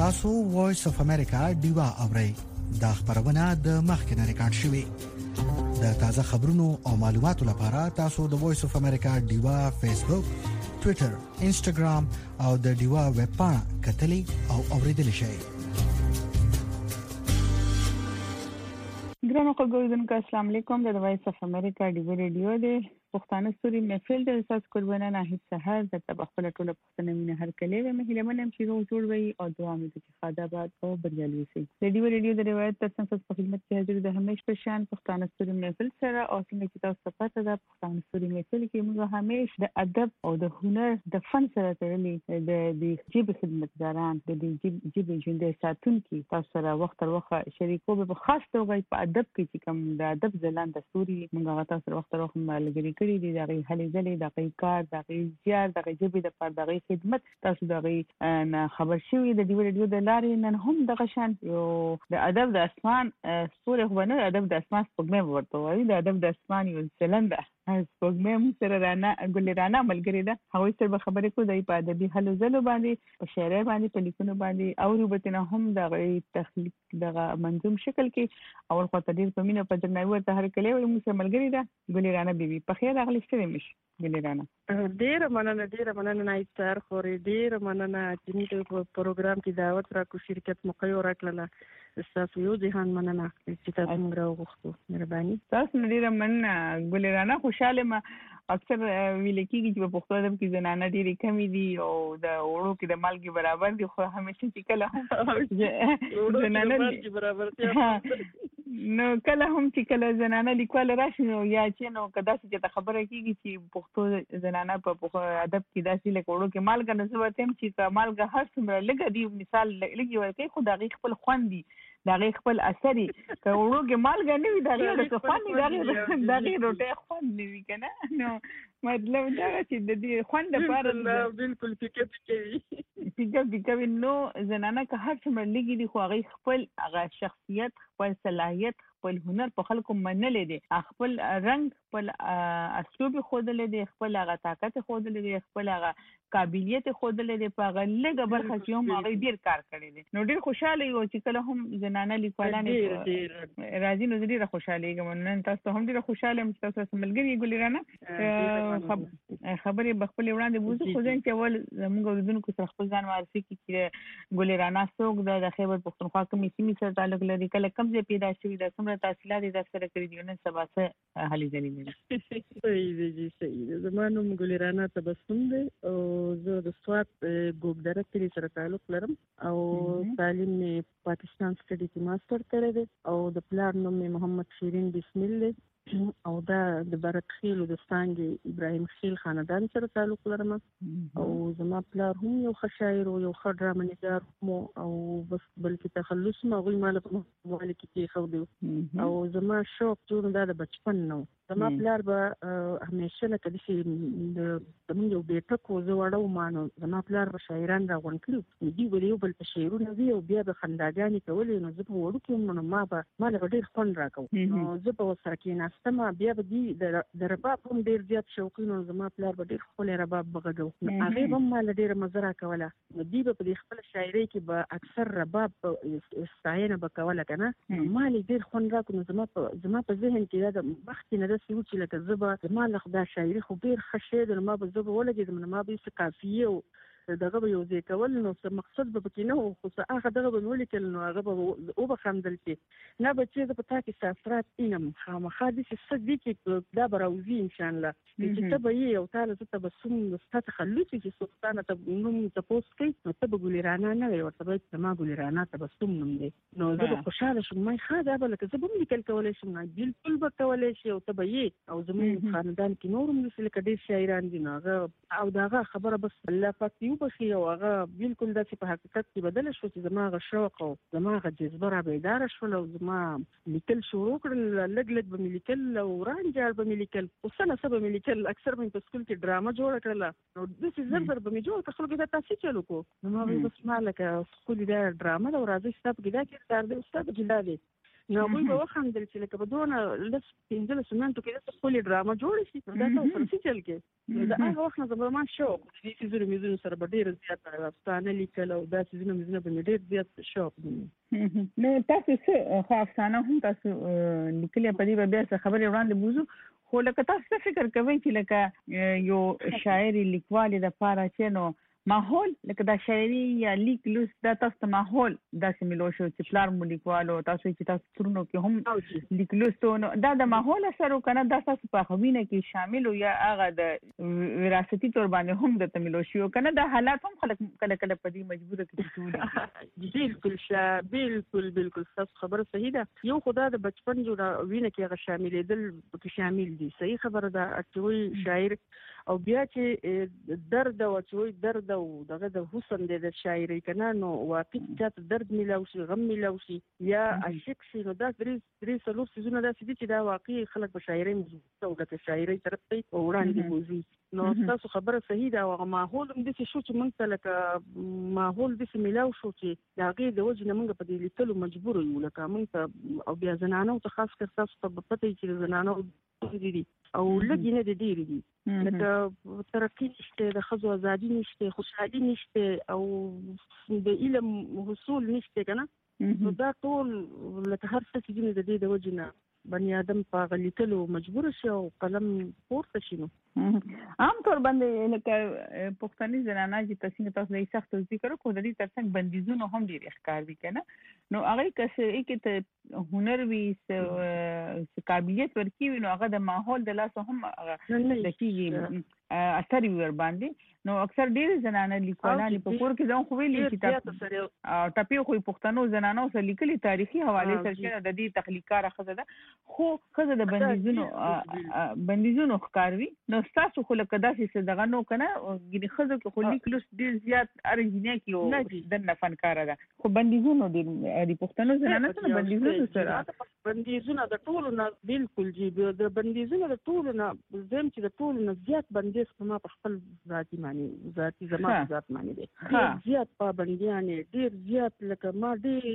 تاسو وایس اف امریکا ډیوا اورئ دا خبرونه د مخکنه ریکارډ شوې د تازه خبرونو او معلوماتو لپاره تاسو د وایس اف امریکا ډیوا فیسبوک ټوئیټر انسټاګرام او د ډیوا ویب پاڼه کتلی او اوریدل شئ. ګرانو خبرونه السلام علیکم د وایس اف امریکا ډیوا ریډیو دی پښتانه ستوري محفل د اساس قربانه نه هیڅ سحر د تبخله ټوله پښتنه مینه هر کله و مهله منم چې روز جوړ وي او دعا مې چې خداباد او بریالي شي. ریډیو د روایت تر څنګ په خدمت کې حاضر د همیش پر شان پښتانه ستوري محفل سره او څنګه چې تاسو پته ده پښتانه ستوري محفل کې موږ همیش د ادب او د هنر د فن سره تړلي د جيب خدمتګاران د جيب ژوند ساتونکي تاسو سره وخت تر وخت شریکو به خاص توګه په ادب کې چې کوم د ادب ځلان د ستوري موږ تاسو سره وخت تر وخت ملګری کړي دي دغه هلي ځلې دغه کار دغه زیار دغه جبې د پر دغه خدمت تاسو دغه خبر شوی د ډیو ریډیو د لارې نن هم دغه شان یو د ادب د اسمان ستوري خو نه ادب د اسمان سپوږمۍ ورته وایي د ادب د اسمان یو ځلنده سپوږمۍ سره رانا ګلرانا ملګری ده هغه سره خبرې کو دی په ادبي هلو ځلو باندې په شعر باندې په لیکونو باندې او روبتنه هم دغه تخلیق دغه منظوم شکل کې اول خو تدیر په مینه په درناوي ورته هر کله وي موږ ملګری ده ګلرانا بیبي په خیر راغلی ستړي مش ګلرانا ډیر مننه نایستر خوري ډیر مننه چې موږ په پروګرام کې دعوت راکو شرکت مقیو راکړه تاسو یو ځهان مننه چې تاسو موږ راوغوښتو مهرباني تاسو ډیر مننه ګلرانا خوشاله ما اکثر ویل کېږي چې په پښتو ادب کې زنانه ډېرې کمې دي او د وړو کې د مالګې برابر دي خو همیشه چې کله زنانه برابر نو کله هم چې کله زنانه لیکوال راشي نو یا چې نو کدا چې خبره کېږي چې پښتو زنانه په ادب کې داسې لکه وړو کې مالګه نسبت هم چې مالګه هر څومره لګه دی مثال لګي ورته خو دغه خپل خوند دي دغه خپل اثرې که وړو کې مالګه نه وي دغه خوند دغه روټه خوند نه وي کنه نو مطلب دا چې د دې خوند لپاره بالکل فکر نو زنانه که هر څومره لګي دي خو هغه خپل هغه شخصیت خپل صلاحیت خپل هنر په خلکو منلې دي خپل رنگ خپل اسلوب خودلې دي خپل هغه طاقت خودلې دي خپل هغه قابلیت خودلې دي په غلګه برخه چې هم هغه ډیر کار کړی دي نو ډیر خوشاله یو چې کله هم زنانه لیکوالان راځي نو ډیر خوشاله یم نن تاسو هم ډیر خوشاله یم تاسو سره ملګری ګلرانا خبرې بخپل وړاندې بوزو خو ځین چې ول موږ ورودونکو سره خپل ځان معرفي کړي چې ګلرانا څوک د خیبر پښتونخوا کومې سیمې سره تعلق لري کله کوم ځای پیدا شوی د څومره تحصیلات یې سره کړی دي نن سبا څه حالي ځلې دي صحیح زمانو ګلرانا تبسم دی او زه د سوات ګوګدره کې سره تعلق لرم او تعلیم پاکستان سټډي کې ماستر کړی دی او د پلان نوم محمد شیرین بسم الله او دا د برک خیل او د ستانګي ابراهیم خیل خاندان سره تعلق لرم او زما پلار هم یو ښه شاعر او یو ښه ډرامانیګار او بس بلکې تخلص ما غوي مال په مالک کې خو دی او زما شوق ټول دا د بچپن نو زما پلار به همیشه لکه د موږ یو بیٹه کو زه وړو مانو زما پلار به شاعران راغون کړو دی ویلو بل په شعرونه وی او بیا به خنداګانی کولې نو زه په وړو کې نو ما له ډیر خوند راکو نو زه په سره کې ناستم بیا به دی د رباب هم ډیر زیات شوقین نو زما پلار به ډیر خپل رباب بغږو هغه هم مال ډیر مزه راکوله نو دی به په خپل شاعري کې به اکثر رباب استعانه وکوله کنه مال ډیر خوند راکو نو زما په ذهن کې دا وخت نه سوي چې لکه زبا زما له خدا شاعري خو ډیر خشه ده ما به زبا ولګې ما به څه کافیه دغه به یو ځای کول نو څه مقصد به پکې نه خو څه هغه دغه به ولیکل نو هغه به او به خندل چې نه به چې په تا کې سافرات اینم خامخا دې چې څه دي چې دا به راوځي ان شاء الله چې ته به یې او تعالی ته به سم ستا تخلص چې سلطانه ته نوم تاسو کوي نو ته به ګلرانا نه وي ورته به ما ګلرانا ته به سم نوم دی نو زه به خوشاله شم ما خاله به لکه زه به لیکل کولای شم نه بالکل به کولای شي او ته به یې او زموږ خاندان کې نورم نشي لکه ډېر شاعران دي نو او داغه خبره بس الله پاک بخي او هغه بالکل داسې په حقیقت کې بدل شو چې زما غ شوق او زما غ جذبه را بیدار شول او زما لیکل شروع کړل لګ به لیکل او رانجار به لیکل او سنه سبا لیکل اکثر په سکول کې ډرامه جوړ کړل نو د څه زر به جوړ کړل کې دا تاسو چلو کو نو ما بس مالک سکول دا ډرامه او راځي ستاسو کې دا کې استاد کې دا دی نو هغوی به وخندل چې لکه په دونه لس 15 منټو کې داسې ښکلې ډرامه جوړه شي دا تاسو سره څه چل کې د هغه وخت نه زما شوق د دې څیزونو میزونو سره به ډېر زیات افسانه لیکل او دا څیزونه میزونه به مې ډېر زیات شوق نو تاسو څه خو افسانه هم تاسو لیکلې په دې به بیا څه خبرې وړاندې بوزو خو لکه تاسو څه فکر کوئ چې لکه یو شاعري لیکوالي د پاره چې نو ماحول لکه دا شاعري یا لیک لوس دا تاسو ته ماحول داسې ملو شو چې پلار مو لیکوالو تاسو چې تاسو ترونو کې هم لیک لوس نو دا د ماحول اثر وکنه دا تاسو په خوینه کې شامل یا هغه د وراثتي تور باندې هم د تملو شو کنه دا حالات هم خلک کله کله په دې مجبوره کړي بالکل تاسو خبره صحیح ده یو خدا د بچپن جوړه وینه کې هغه شاملېدل پکې شامل دي صحیح خبره ده چې شاعر او بیا چې درد او چې درد او دغه د حسن د شاعري کنه نو واقعي چې درد ملاوي شي غم ملاوي شي یا عاشق شي نو دا درې څلور سيزونه دا چې دا واقعي خلک په شاعري مزو او د شاعري طرف ته وړاندې بوزي نو تاسو خبره صحیح ده او ماحول هم د شو چې موږ ته لکه ماحول د ملاوي شو چې دا غي د وجه نه موږ په دې لیکلو مجبور یو لکه موږ او بیا زنانو ته خاص کر تاسو ته پته چې زنانو دي او لګي نه دي لکه ترقی نشته د ښځو ازادي نشته خوشحالي نشته او د علم حصول نشته کنه نو دا ټول لکه هر څه چې د دې د وجه نه بني آدم په غلیتلو مجبور شي او قلم پورته شي نو عام طور باندې لکه پښتني زنانه چې تاسو یې سخت ذکر کوو د دې ترڅنګ بندیزونه هم ډیر ښکار وي کنه نو هغه کسې کې هنر وي قابلیت ورکی نو هغه د ماحول د لاس هم د کیږي اثر ور باندې نو اکثر ډیر زنانه لیکوالان په کور کې ځان خو ویلي چې او ټپي خو پښتنو زنانو سره لیکلي تاریخي حواله سره د دې تخلیقاره خزه ده خو خزه د بندیزونو ښکاروي نو تاسو خو لکه داسې دغه نو کنه ګینه خزه کې خو لیک لوس ډیر زیات ارجینه کې د نفنکار ده خو بندیزونو د پښتنو زنانه سره بندیزونو سره بندیزونه د ټولو نه بالکل جی د بندیزونه د ټولو نه زم چې د ټولو نه زیات بندیز په خپل ذاتي ذاتي زما ذات معنی دي زیات پابندیان ډیر زیات لکه ما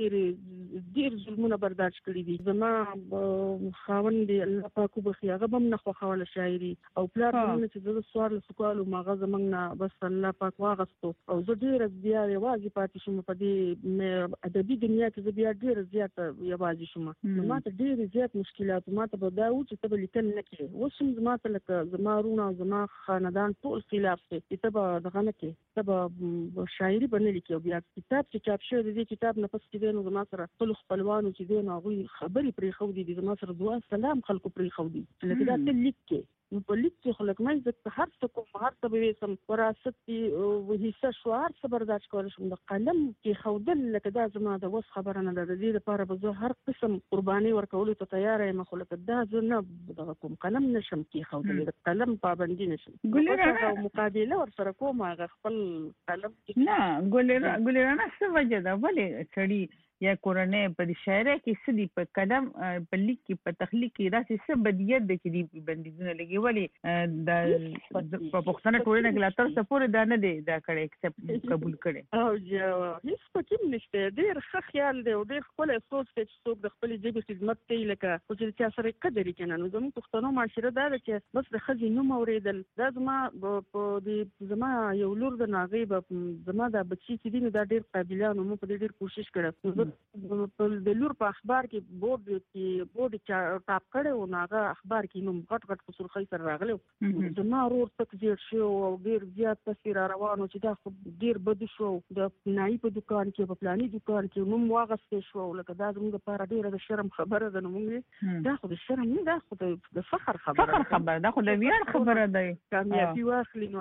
ډیر ظلمونه برداشت کړی دي زما خاوند الله پاک وبخي هغه هم نه خوښوله شاعري او پلار مونږ چې د سوال سوالو ماغه زمنګ نه بس الله پاک واغستو او زه ډیر بیا یوازې پاتې شوم په دې ادبي دنیا کې بیا ډیر زیات یوازې شوم ما ته ډیر زیات مشکلات ما ته به دا و چې ته لیکل نه کې وسم زما ته لکه زما رونه زما خاندان ټول خلاف دي ته به دغه نه کې ته به شاعري باندې لیکي او بیا کتاب چې چاپ شوی دی کتاب نه پس کې دی نو زما سره خپل خپلوانو چې دی نو هغوی خبرې پرې خو دي زما سره دعا سلام خلکو پرې خو دي لکه دا ته لیک کې نو په لیک کې خلک مې زه هر څه کوم هر څه به سم وراثت او حصہ شو هر څه برداشت کول شم د قلم کې خودل لکه دا زما د وس خبره نه ده د دې لپاره به زه هر قسم قرباني ورکول ته تیار یم خو لکه دا زه نه دغه کوم قلم نشم کې خودل د قلم پابندي نشم ګلرانه مقابله ور سره کوم هغه خپل قلم نه ګلرانه څه وجه ده ولې سړی یا کورنۍ په شاعرۍ کې سدي په قلم په لیک کې په تخلیق کې داسې څه بدیت ده چې دی بندیزونه لګي ولې د په پښتنه ټولنه کې لا تر څه پورې دا نه دی دا کړی اکسپټ قبول کړي او هیڅ پکې نشته ډېر ښه خیال دی او ډېر خپل افسوس دی چې څوک د خپل ژبې خدمت کوي لکه خو چې چا سره قدر یې کنه نو زموږ پښتنو معاشره دا ده چې بس د ښځې نوم اوریدل دا زما په دې زما یو لور د ناغې به زما دا بچي چې دي نو دا ډېر قابلانو مو په ډېر کوشش کړی د لور په اخبار کې بورډ ټاپ کړي او هغه اخبار کې نوم غټ په سرخی سره راغلی زما ورور تک زیات شو او ډیر زیات تصویر روانو چې دا خو ډیر بد شو د نای په دکان کې په پلاني دکان کې نوم واغستې شو لکه دا زموږ لپاره ډیره د شرم خبره ده نو موږ دا خو د شرم نه دا خو د فخر خبره دا خو د ویاړ خبره ده کامیابي واخلي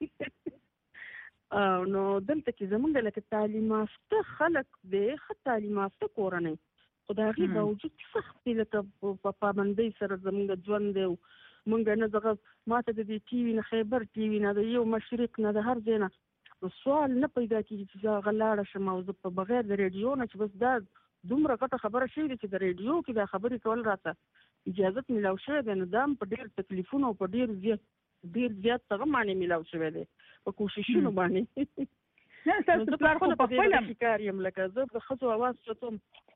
نو دلته کې زمونږ لکه تعلیم یافته خلک دی ښه تعلیم یافته کورنۍ خو د هغې باوجود سخت دی لکه په پابندۍ سره زمونږ ژوند دی مونږ نه دغه ما ته د دې ټي وي نه خیبر ټي وي نه د یو مشرق نه د هر ځای نه سوال نه پیدا کېږي چې زه هغه لاړه شم او زه په بغیر د ریډیو نه چې بس دا دومره غټه خبره شوې ده چې د ریډیو کې دا خبرې کول راته اجازت میلاو شوی دی نو دا هم په ډېر تکلیفونو او په ډېر زیات څه معنی میلاو شوی دی په کوششونو باندې نه تاسو پلار خو په خپل کار یم لکه زه د ښځو اواز چوم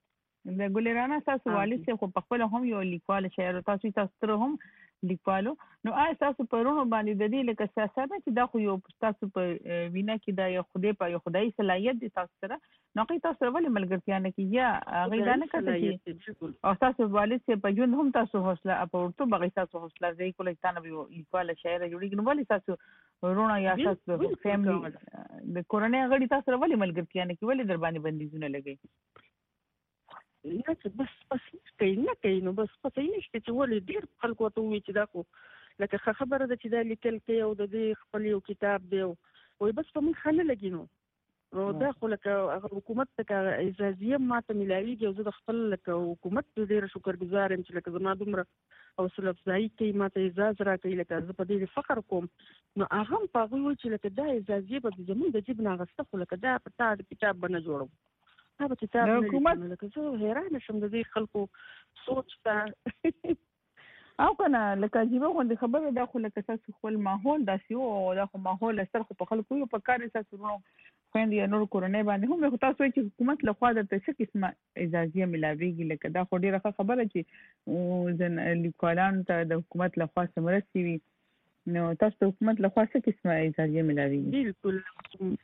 د ګلرانا تاسو والد خو په خپل هم یو لیکوال شاعر تاسو تاسو هم لیکوالو نو تاسو پرونو باندې د دې لکه سیاست چې دا خو یو تاسو په وینا کې دا یو خدای صلاحیت دي تاسو سره نو کې تاسو ولې ملګرتیا نه کیږي یا غیر نه کوي او تاسو والد چې په ژوند هم تاسو حوصله اپورتو بغیر تاسو حوصله ځای کولای تاسو یو لیکوال شاعر جوړیږي نو ولې تاسو ورونه یا تاسو فیملی د کورنۍ غړي تاسو ولې ملګرتیا نه کوي ولې در باندې بندیزونه لګي نه بس کوي نو بس پته یې نشته چې ولې ډېر خلکو ته وایي چې دا خو لکه خبره ده چې دا لیکل کوي او د دې خپل یو کتاب دی وایي بس په موږ ښه نه لګي نو دا خو لکه حکومت ته اجازه ماته ملاویږي او زه د خپل لکه حکومت ډېر شکرګزار یم چې لکه زما دومره حوصله افزایي کوي ماته اجازه راکوي لکه زه په دې فخر کوم نو هغه هم په هغوی وایي چې لکه دا اجازه به زموږ د جیب نه اخیسته خو لکه دا په تا د کتاب به نه جوړو دا به کتاب نه لیکم لکه زه حیرانه شم د دې خلکو سوچ ته او کنه لکه عجیبه غوندې خبره دا خو لکه تاسو خپل ماحول داسې او دا خو ماحول اثر خو په خلکو یو په کار تاسو خويندې یا نور کورنۍ باندې هم خو تاسو چې حکومت له خوا د څه قسمه اجازه ملاويږي لکه دا خو ډیره خبره چې ځن لیکوالانو ته د حکومت له خوا سمرسي وي نو تاسو ته حکومت له خوا څه قسمه اجازه ملاويږي بالکل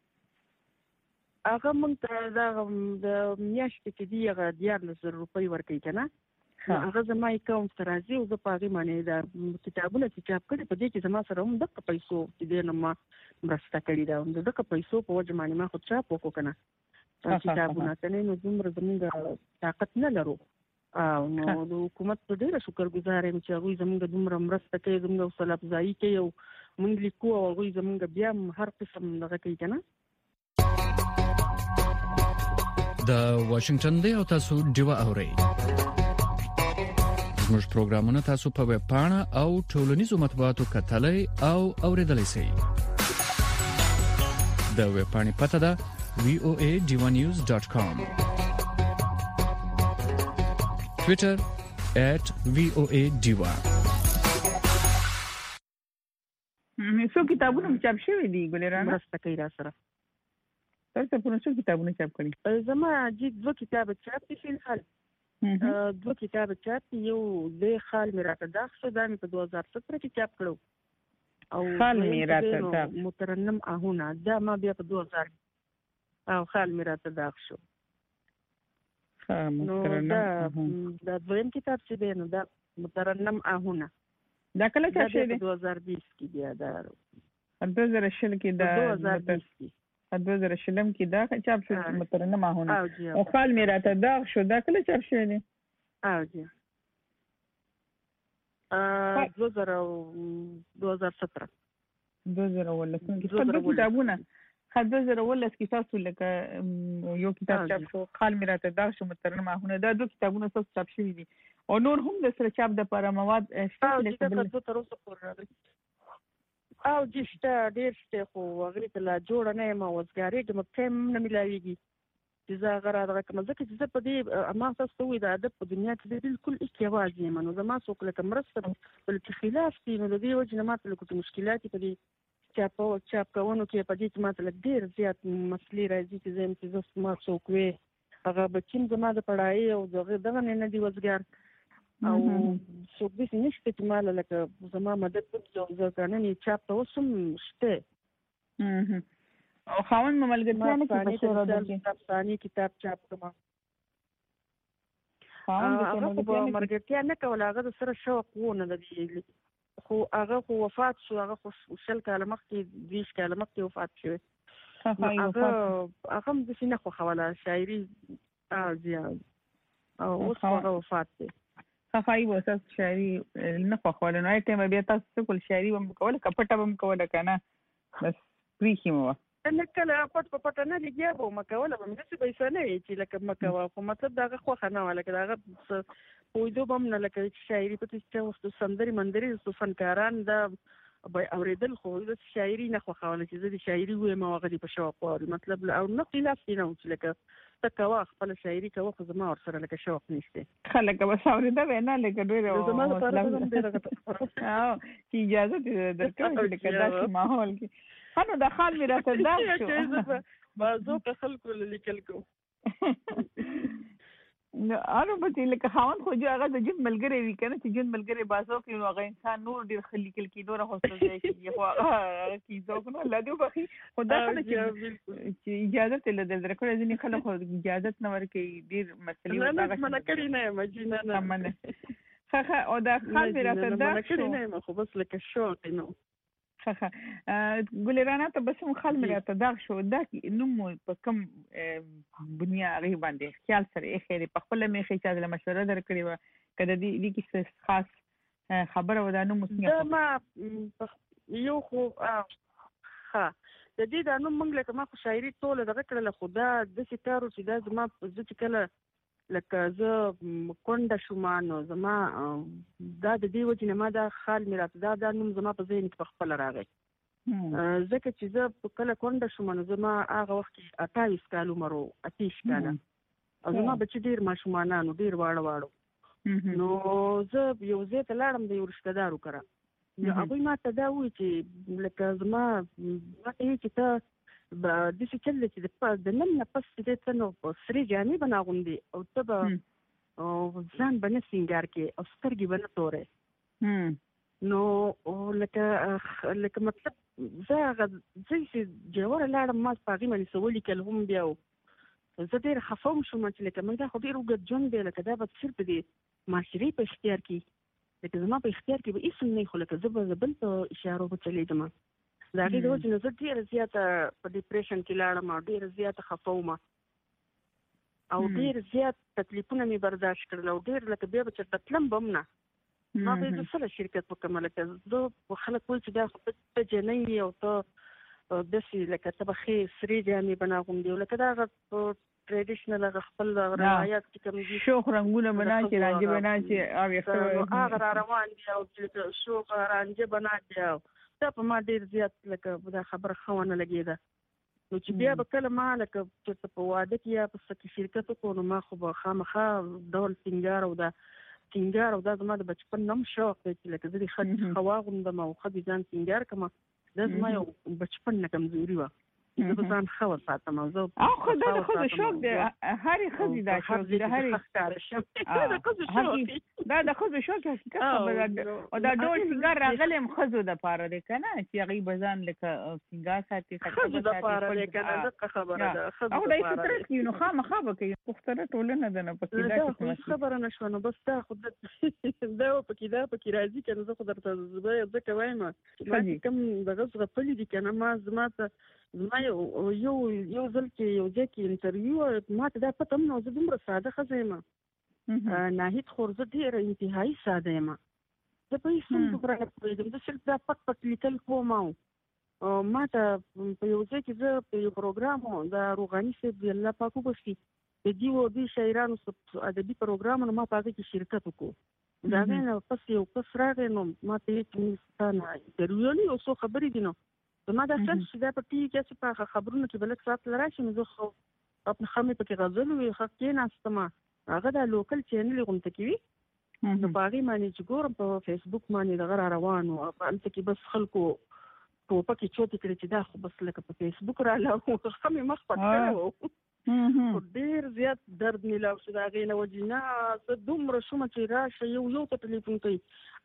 هغه مونږ ته دا د میاشتې کې دی هغه 1,000 روپۍ ورکوي کنه هغه زما اکاونټ ته راځي او زه په هغې باندې دا کتابونه چې چاپ کړي په دې کې زما سره هم دغه پیسو چې دی نه ما مرسته کړې ده د دغه پیسو په وجه باندې ما خو چاپ وکړو کنه کتابونه کنه نو دومره زموږ طاقت نه لرو نو د حکومت په ډېره شکرګزار یم چې هغوی زموږ دومره مرسته کوي زموږ حوصله افزایي کوي او موږ لیکو او هغوی زموږ بیا هر قسم دغه کوي کنه د واشنگټن دی او تاسو ډیوا اورئ زموږ پروګرامونه تاسو په ویب پاڼه او ټولنیزو مطبوعاتو کتلای او اوریدلای شئ د ویب پاڼې پته ده voadivanews.com Twitter @voadiva څو کتابونه چاپ شوي دي ګلرانا مرسته کوي را سره تاسو په څو کتابونه چاپ کړي زما جی 2 کتاب چاپ دي فل حال 2 کتاب چاپ یو د خال میراته دا څه د 2017 کې چاپ کړو او خال میراته دا مترنم اهونه دا ما بیا په 2000 او خال میراته دا شو نو دا دویم کتاب چې دی نو دا مترنم اهونه دا کله چاپ شوی دی 2020 کې بیا دا 2020 کې دا 2020 کې 2020 کې دا چاپ شو مترنم اهونه او خال میراته دا شو دا کله چاپ شوی دی او جی 2017 کې کتابونه 2019 کې تاسو لکه یو کتاب چاپ شو خال میراته دا شو مترنم اهونه دا 2 کتابونه تاسو چاپ شوي دي او نور هم د سره چاپ د لپاره مواد شته چې تر اوسه پورې او جشته ډیر شته خو هغه ته لا جوړ نه یم وزګاری د متم نه ملاویږي چې زه هغه راغله کوم ځکه چې زه په دې ما تاسو وې د ادب په دنیا کې بالکل اکیواز یم نو زما څوک لکه مرسته بل چې خلاف دي نو د دې وجه نه ماته کوم مشکلات په دې چاپ کوونو کې په دې کې ماته ډیر زیات مسلې راځي چې زم چې ما څوک وې هغه بچیم زما د پړای او دغه نه دی وزګار او څوک دې نشته چې مال لکه زما مدد وکړي او ځکه نه چاپ ته وسم شته او خاوند ملګرتیا نه کوي چې راځي کتاب چاپ کوم هغه په ملګرتیا نه کول هغه سره شوق وونه د دې خو هغه خو وفات شو هغه خو شل کاله مخکې 20 کاله مخکې وفات شو هغه هم د سینه خو حواله شاعري زیات او اوس هغه وفات دی خفای وسه شاعري نه خو خپل نه ټیم بیا تاسو کول شاعري هم کوله کپټه هم کوله کنه بس پریخمو نه کله پټ پټ نه لګیا به مکوله به مې څه پیسې نه چې لکه مکوا خو مطلب داغه خو خنه ولا داغه پویدو بم نه لکه شاعري په څه وخت سندري مندري سو فنکاران دا اوریدل خو د شاعري نه خو خواله چې د شاعري وې ما وغدي په شوق واري مطلب او نه خلاف نه چې لکه تکوا خپل شاعري کوه خو زما ور سره لکه شوق نشته خلک به اوریدا نه لکه ډېر زما لپاره هم ډېر او چې اجازه درکړه لکه داسې ماحول کې هنو د خال میراته دا شو بازو په خلکو لیکل کو اړو به لکه خاوند خو جو هغه د جون ملګری وی کنه چې جون ملګری باسو کې نو هغه انسان نور ډیر خلیکل کې نور هوسته دی چې خو هغه کی ځو نو لادو بخي خدا چې اجازه ته لدل درکو ځینې خلک خو اجازه نه ورکړي ډیر مسلې وتا منه کړی نه مجینه نه منه خخه او دا خال به راته دا کړی نه خو بس لکه شوق نو خخه ګلرانا ته بس خال مې راته دا شو دا نوم په کوم بنیا غي باندې خیال سره یې خیر په خپل مې خېچا د مشوره درکړې و کله دې کې خاص خبره ودا نو مسنګ ما یو خو ها د دې د نوم موږ لکه ما خو شاعري ټول دغه کړل خدا د ستارو چې دا زما چې کله لکه زه کونډه شوم نو زما دا د دې وجه نه ما دا خال مې راته دا نوم زما په ذهن کې په خپل راغی ځکه چې زه کله کونډه شوم نو زما هغه وخت 28 کال عمر و 28 کال او زما بچی ډیر ماشومانانو ډیر واړه نو زه یو ځای ته لاړم د یو رشتہ دارو کره نو هغوی ما ته دا وایي چې لکه زما چې ته د څه چل چې د نن نه پس دې ته نو سری جامې بناغوندي او ته به ځان باندې سینګار کې او سترګې باندې تورې نو لکه مطلب زه هغه چې جوړ لاړم ما پاغي باندې سوالي کله هم بیا زه ډېر خفه شوم چې لکه مې دا خو ډېر وګت ژوند دی لکه دا به صرف د معاشري په اختیار کې لکه زما په اختیار کې به هیڅ نه خو لکه زه به بل په اشارو به چلیدم دا غي د وجه نظر ډیر زیاته په ډیپریشن کې لاړم او ډیر زیاته خفه وم او ډیر زیات تکلیفونه مې برداشت کړل او ډیر لکه بیا به چرته تلم به نه ما به د سره شرکت وکړم لکه زه خلک وایي چې دا خو ته جنۍ او ته داسې لکه ته به ښې سرې جامې بناغوندې لکه دا هغه ټریډیشنل هغه خپل روایات چې کوم دي شوخ رنګونه بنا چې رانجه بنا چې او هغه را روان دي او چې شوخ رانجه بنا دي دا په ما ډیر زیات لکه دا خبره خونه لګیده نو چې بیا به کله ما لکه چې په واده کې یا په سکه شرکت کو نو ما خو به خامخا ډول سینګار او دا زما د بچپن نوم شوق دی چې لکه زه خدي خواغوندم او خدي ځان سینګار کوم دا زما یو بچپن نه کمزوري و زه ځان خو ساتم او زه او خدای د خود شوق دی هرې خزي دا شوق دی هرې ښکار شم دا د خود شوق حقیقت خبره او دا ډول سینګار راغلم خزو د پاره دی کنه چې هغه بزان لکه سینګار ساتي خزو د پاره دی کنه دا خبره ده خزو د پاره دی نو خامخا به کوي پښتنه ټولنه ده نه پکې دا خبره نشو نو بس دا خود دا پکې راځي کنه زه خو درته ځکه وایم چې کوم دغه غفلې دي کنه ما زما یو ځل کې یو ځای کې انټرویو ما ته دا پته هم نه زه دومره ساده ښځه یم ناهید خو زه ډېره انتهایي ساده یم زه په هېڅ هم خبره نه پوهېږم زه صرف دا پټ لیکل کوم او ما ته په یو ځای کې زه په یو پروګرام د روغاني صاحب د الله پاک وبخښي د دوی شاعرانو ادبي پروګرام نو ما په هغې کې شرکت وکړو د هغې نه پس یو کس راغی نو ما ته یې چې ستا نه انټرویو نه یو څو خبرې دي نو زما دا سل چې دا په ټي وي کې په خبرونو کې بلک ساعت لراشي نو زه خو خپل خمې پکې غزل وي خو کېناستم هغه دا لوکل چینل غونډه کوي نو په هغې باندې چې ګورم په فیسبوک باندې دغه را روان و هلته کې بس خلکو ټوپکې چوتې کړې چې دا خو بس لکه په فیسبوک راله خمې مخ پټ کړی و ډېر زیات درد مې لاو شو د هغې نه وجې نه زه دومره شومه چې راشه یو ته ټلیفون کوي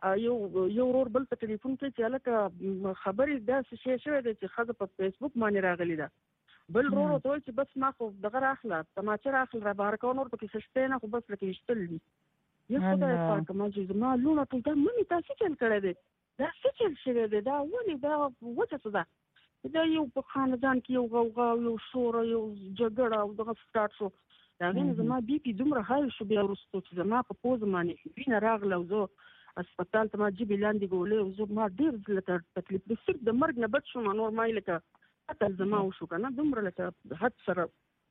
یو ورور بل ته ټلیفون کوي چې هلکه خبرې داسې شی شوی دی چې ښځه په فیسبوک باندې راغلې ده بل ورور ورته وایي چې بس ما خو دغه راخله تماچه راخله را بهر کوه نور پکې څه شتی نه خو بس لکه ویشتل دي یا خدای پاکه ما چې زما لوڼه ټول دا ممې تا څه چل کړی دی دا څه چل شوی دی دا ولې دا وجه څه ده دا یو په خاندان کې یو غوغا یو شور یو جګړه او دغه سټارټ شو د هغې نه زما بي پي دومره هاي شو بیا وروستو چې زما په پوزه باندې وینه راغله او زه هسپتال ته ما جبې لاندې ګولې او زه ما ډېر لکه تکلیف د صرف د مرګ نه بچ شوم نور ما لکه قتل زما وشو که نه دومره لکه حد سره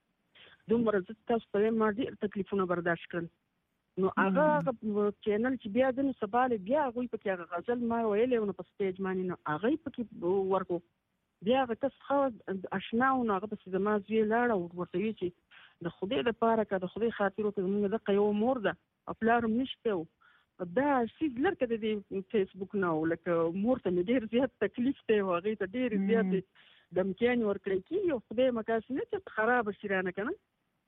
دومره زه تاسو ته ما ډېر تکلیفونه برداشت کړل نو هغه چینل چې بیا د نو سباله بیا هغوی پکې هغه غزل ما ویلی نو په سټیج باندې نو هغه پکې ورکو بیا هغه کس ښه اشنا و نو هغه پسې زما زوی لاړه او ورته ویل چې د خدای دپاره که د خدای خاطر وکړه زموږ دقه یوه مور ده او پلار هم نشته و دا څیز لرکه د دې فیسبوک نه و لکه مور ته مې ډېر زیات تکلیف دی و هغې ته ډېرې زیاتې دمکیانې ورکړی کېږي او خدای مکاسې نه چې خرابه شي رانه که نه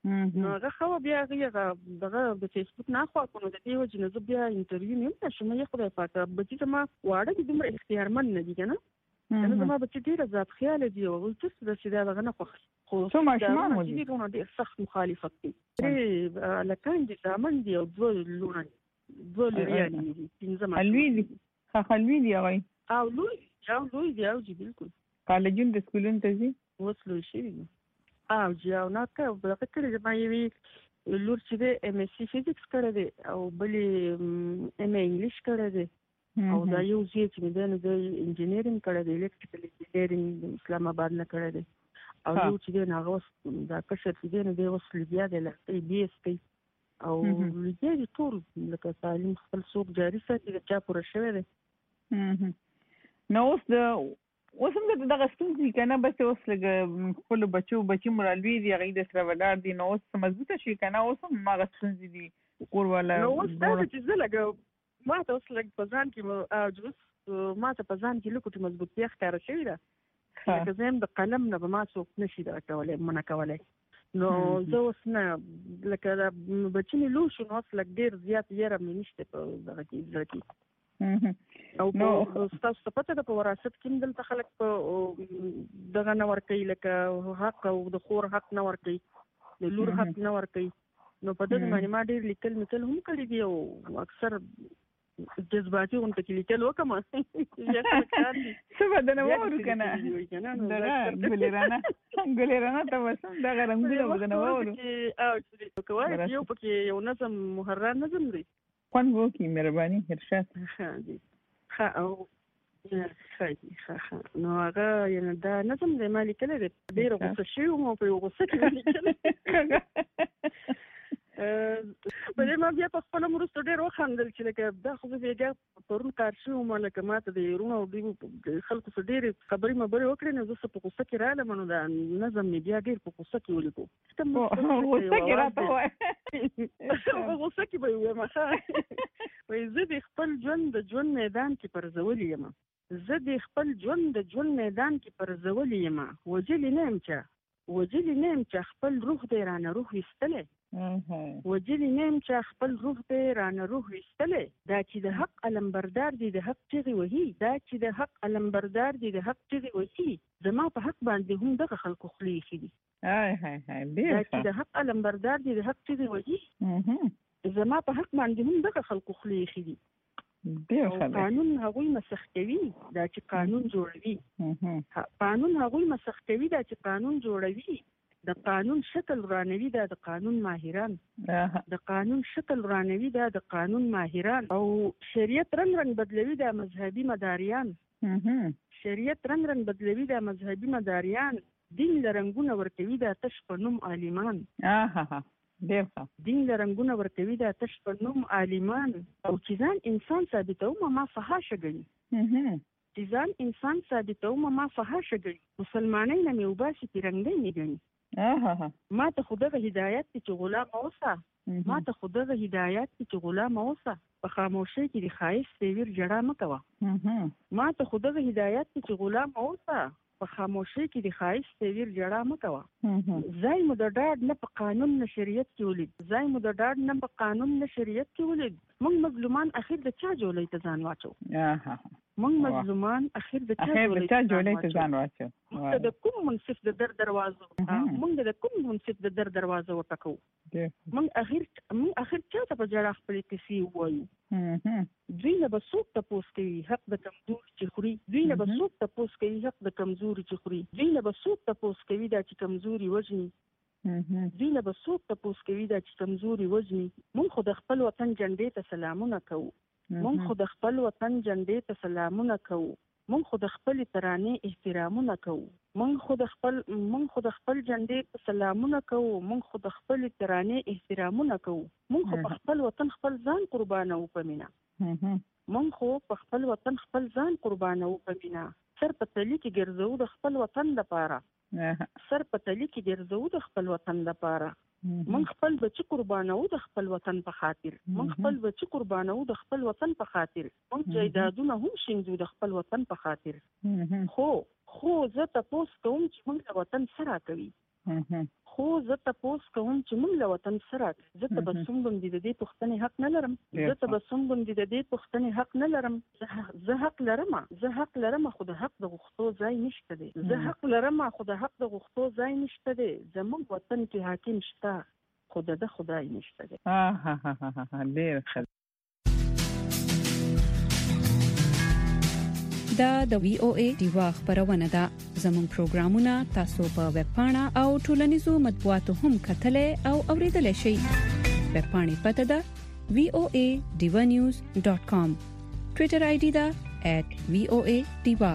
نو هغه خو بیا هغه دغه د فیسبوک نه خوا کو نو د دې وجه نه زه بیا انټرویو نیم نشم یې خدای پاک بچی ته ما واړه دي دومره اختیارمن نه دي کنه نو زما بچی ډیر ذات خیال دی او څه د سیده دغه نه خو څو ماشومان مو دي ډیر سخت مخالفت کوي لکه دي زامن دي او دوه لوريان دي پنځه الوی دي خلوی دی هغه او لوی دی او جی بالکل کالجون د سکولون ته ځي وصلو شي او جی او نه کا بلکې کله ما یې لور چې د ام اس سی فزکس کړی دی او بلې ام انګلیش کړی دی او دا یو ځای چې مې د انجینیرینګ کړی دی الکتریکل انجینیرینګ اسلام آباد نه کړی دی او یو چې د هغه دا کشر چې دی نو د وصل بیا د لکه بي اس پی او لږه ټول لکه تعلیم خپل څوک جاري ساتي چې چا پوره شوی دی نو اوس هم دغه ستونزې کنه بس اوس لږ خپل بچي مرالوي دی هغه د سره ولاړ دي نو اوس مضبوطه شي کنه اوس هم هغه ستونزې دي کور والا نو اوس دا چې زه لګ ما ته اوس لږ په ځان کې جوس ما ته په ځان کې لکه مضبوطی ښکاره شوی ده چې زم د قلم نه به ما څوک نشي دا کولای منع کولای نو زه اوس نه لکه بچی مې لو شو نو اوس لږ ډیر زیات یې رم نشته په دغه کې ځکه او تاسو پته د وراثت کې دلته خلک په دغه نه ورکوي لکه حق او د خور حق نه ورکوي د لور حق نه ورکوي نو په دغه باندې ما ډیر لیکل هم کړی دی او اکثر جذباتي اون ته لیکل وکم څه بدنه وورو کنه دغه ګلرانا ته وسم دغه رنگونه بدنه وورو او چې کوي یو پکې یو نظم محرر نظم دی خوان وکي مهرباني ارشاد ها او ها نو هغه یعنی دا نظم دی مالي کله ډیر غوسه شي او په غوسه کې په دې ما بیا په خپل مرسته ډیر وخندل چې لکه دا خو زه پرون کار شو مالک ماته د یورونو د خلکو سره ډیر خبرې وکړې نو زه په غوسه کې رالم نو دا نظم می بیا ډیر په غوسه کې ولیکو غوسه کې راته وای په غوسه کې به وای ما وای زه د خپل ژوند د ژوند میدان کې پرځولې یم زه د خپل ژوند د ژوند میدان کې پرځولې یم وجلی نیم چې خپل روح دې رانه روح وستلې وجلی نیم چې خپل روح دې رانه روح وستلې دا چې د حق علمبردار دی د حق چغې وهي دا چې د حق علمبردار دی د حق چغې وهي زما په حق باندې هم دغه خلکو خولې شي دا چې د حق علمبردار دی د حق چغې وهي زما په حق باندې هم دغه خلکو خولې شي قانون هغوی مسخ کوي دا چې قانون جوړوي قانون هغوی مسخ کوي دا چې قانون جوړوي د قانون شکل رانوي دا د قانون ماهران د قانون شکل رانوي دا د قانون ماهران او شریعت رنگ بدلوي دا مذهبي مداریان شریعت رنگ بدلوي دا مذهبي مداریان دین لرنګونه ورکوي دا تش په نوم عالمان دین لرنګونه ورکوي دا تش په نوم عالمان او چې ځان انسان ثابتوم ما فحاشه ګڼي چې ځان انسان ثابتوم ما فحاشه ګڼي مسلمانۍ نه مې وباسي پیرنګۍ نه ګڼي ما ته خو دغه هدایت چې غلام اوسه ما ته خو دغه هدایت چې غلام اوسه په خاموشۍ کې د ښایست تیور جړه مه کوه ما ته خو دغه هدایت چې غلام اوسه په خاموشۍ کې د ښایست تیور جړه مه کوه ځای مو د ډاډ نه په قانون نه شریعت کې ولید ځای مو د ډاډ نه په قانون نه شریعت کې ولید موږ مظلومان اخر د چا جولۍ ته ځان واچو موږ مظلومان اخر د چا جولۍ ته ځان واچو موږ د کوم منصف د در دروازه موږ د کوم منصف د در دروازه وټکو موږ اخر چا ته په جړه خپلې کیسې ووایو دوی نه به څوک تپوس کوي حق د کمزوري چې خوري دوی نه به څوک تپوس کوي حق د کمزوري چې خوري دوی نه به څوک تپوس کوي دا چې کمزوري وژني دوی نه به څوک تپوس کوي دا چې کمزوري وژني مونږ خو د خپل وطن جنډې ته سلامونه کوو مونږ خو د خپل وطن جنډې ته سلامونه کوو مونږ خو د خپل ترانې احترامونه کوو مونږ خو د خپل جنډې ته سلامونه کوو مونږ خو د خپل ترانې احترامونه کوو مونږ خو په خپل وطن خپل ځان قربانو په مینا مونږ خو په خپل وطن خپل ځان قربانو په مینا سر په تلی کې ګرځو د خپل وطن لپاره سر په تلی کې ګرځو د خپل وطن لپاره مونږ خپل بچی قربانو د خپل وطن په خاطر مونږ خپل بچی قربانو د خپل وطن په خاطر مونږ جایدادونه هم شیندو د خپل وطن په خاطر خو زه تاسو کوم چې مونږ د وطن سره کوي خو زه تاسو کوم چې موږ له وطن سره زه ته بسوم د دې پښتنې حق نه لرم زه ته بسوم د دې پښتنې حق نه لرم زه حق لرم خو د حق د غوښتو ځای نشته دی زه حق لرم خو د حق د غوښتو ځای نشته دی زموږ وطن کې حاکم شته خو د خدای نشته دی ډېر ښه دا د وی او ای دیوا خبرونه ده زموږ پروګرامونه تاسو په ویب پاڼه او ټولنیزو مطبوعاتو هم کتلای او اوریدلای شئ ویب پاڼې پته ده voanews.com ټوئیټر آی ډی ده @voadiva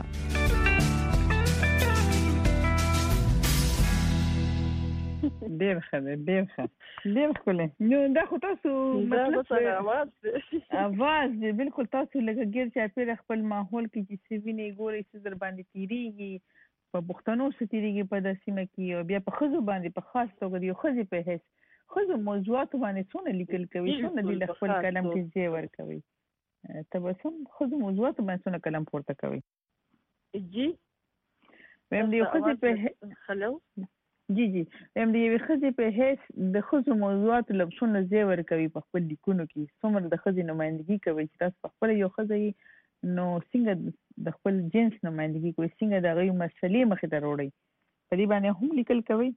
ډېر ښه ډېر ښکلی نو دا خو تاسو مطلب اواز دی بالکل تاسو لکه ګیر چاپېره خپل ماحول کې چې څه وینئ ګورئ څه در باندې تېرېږي په پښتنو څه تېرېږي په دا سیمه کې او بیا په ښځو باندې په خاص توګه د یو ښځې په حیث ښځو موضوعاتو باندې څونه لیکل کوي څونه دې له خپل قلم کې ځای ورکوي تبسم ښځو موضوعاتو باندې څونه قلم پورته کوي جی ویم د یو ښځې په هلو جی هم د یوې ښځې په حیث د ښځو موضوعاتو لپسونه ځای ورکوي په خپل لیکونو کې څومره د ښځې نمایندګي کوي چې تاسو په خپله یو ښځه یې نو څنګه د خپل جنس نمایندګي کوي څنګه د هغوی مسلې مخې ته راوړئ په دې باندې هم لیکل کوي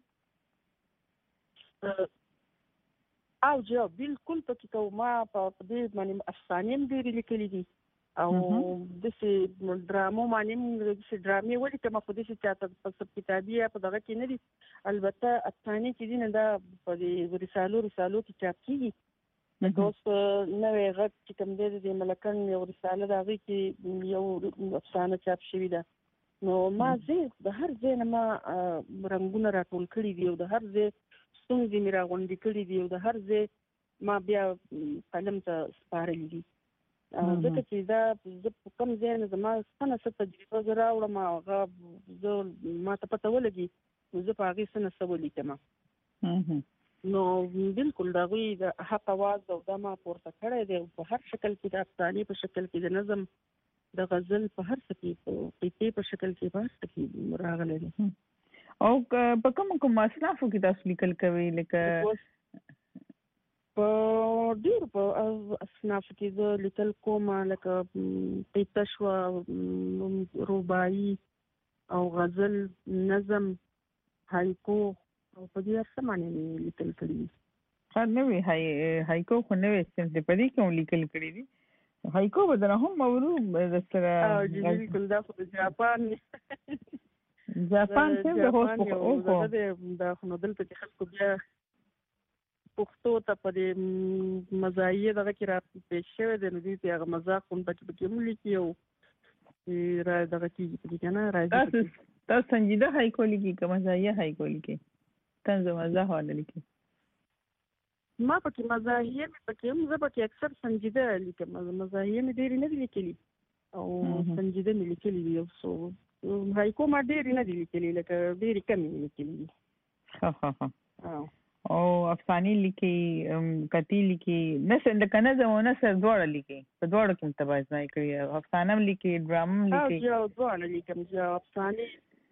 او جا بالکل پکې کوم ما په دې باندې افسانې هم ډېرې لیکلي دي او داسې ډرامو باندې داسې ډرامې ولیکم خو داسې چاته په کتابي یا په دغه کې نه دي البته افسانې چې دي نه دا په دې رسالو کې چاپ کېږي لکه اوس نوی غږ چې کوم دی د ملکن یو رساله د هغې کې یو افسانه چاپ شوې ده نو ما د هر ځای نه ما رنګونه راټول کړي دي او د هر ځای ستونزې مې راغونډې کړي دي او د هر ځای ما بیا قلم ته سپارلي دي ځکه چې دا زه په کوم ځای نه زما څه نه څه تجربه زه راوړم هغه ما ته پته ولګي نو زه په هغې څه نه څه ولیکم نو بالکل د هغوی د حق اواز او دا ما پورته کړی دی په هر شکل کې د افسانې په شکل کې د نظم د غزل په هر څه کې قصې په شکل کې په هر څه کې راغلی دی او په کوم اصنافو کې تاسو لیکل کوئ لکه په ډېرو په اصنافو کې زه لیکل کوم لکه قصه شوه رباعي او غزل نظم هایکو او په دې هر څه باندې لیکل کړي دي نوې هایکو خو نوې صنف دی په دې کې هم لیکل کړي دي هایکو به درنه هم موضوع درسره بالکل دا خو د جاپان څنګه د هوس په دا خو نو دلته چې خلکو بیا پښتو ته په دې مزایې دغه کې را پیښ شوی دی نو دوی ته هغه مذاق هم پکې هم لیکي او را دغه کېږي پکې که نه راځي تاسو سنجیده هایکو لیکي که مزایه هایکو لیکي طنز مزاح والا لیکي ما پکې مزاحیه مې پکې هم زه پکې اکثر سنجیده لیکم مزاحیه مې ډېرې نه دي لیکلي او سنجیده مې لیکلي دي یو څو هایکو ما ډېرې نه دي لیکلي لکه ډېرې کمې مې لیکلي دي او افسانې لیکي کتي لیکي نثر لکه نظم او نثر دواړه لیکي په دواړو کې متبازنه کړي افسانه هم لیکي ډرامه هم لیکي او دواړه لیکم چې افسانې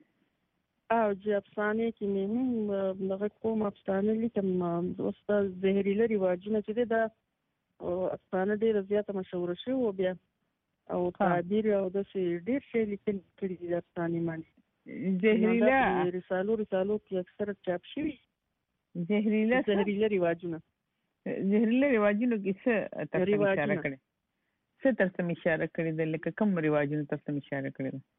کې مې هم دغه کوم افسانه لیکم اوس دا زهریله رواجونه چې دی دا افسانه ډېره زیاته مشهوره شوې بیا او تعبیر او داسې ډېر شی لیکل کړي دي د افسانې باندې زهریله رسالو کې اکثر چاپ شوي زهریله رواجونه کې څه ترڅم اشاره کړي څه ترڅم اشاره کړي ده لکه کوم رواجونه ترڅم اشاره کړي ده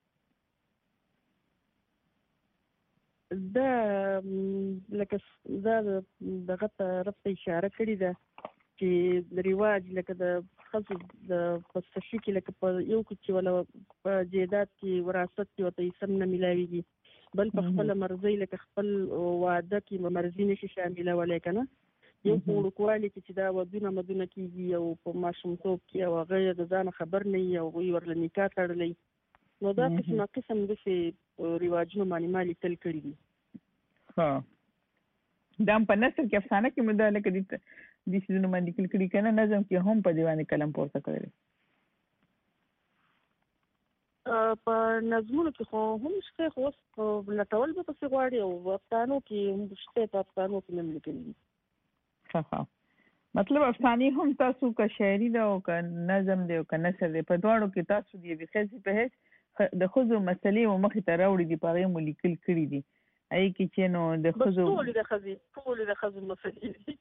دا لکه دا دغه طرف ته اشاره کړې ده چې د رواج لکه د ښځو د پستشي کې لکه په یو کې چې ولا په جیدات کې وراثت کې ورته اسم نه میلاویږي بل په خپله مرضۍ لکه خپل واده کې مرضي نشي شاملولی که نه یو په وړوکوالي کې چې دا ودونه کېږي او په ماشومتوب کې او هغه د ځانه خبر نه وي او هغوی ورله نکاح تړلی نو دا قسم داسې رواجونه باندې ما لیکل کړي دي دا هم په نثر کې افسانه کې مو دا لکه دې څیزونه باندې لیکل کړي که نه نظم کې هم په دې باندې قلم پورته کړی په نظمونو کې خو هم شته، خو لټول به پسې غواړي او افسانو کې هم شته، په افسانو کې هم لیکلي. ښه مطلب افسانې هم تاسو که شاعري ده او که نظم دی او که نثر دی، په دواړو کې تاسو د یوې ښځې په حیث د ښځو مسلې مو مخې ته راوړي دي، په هغې مو لیکل کړي دي. هغې کې چې نو د ښځو ټولې د ښځو مسلې دي.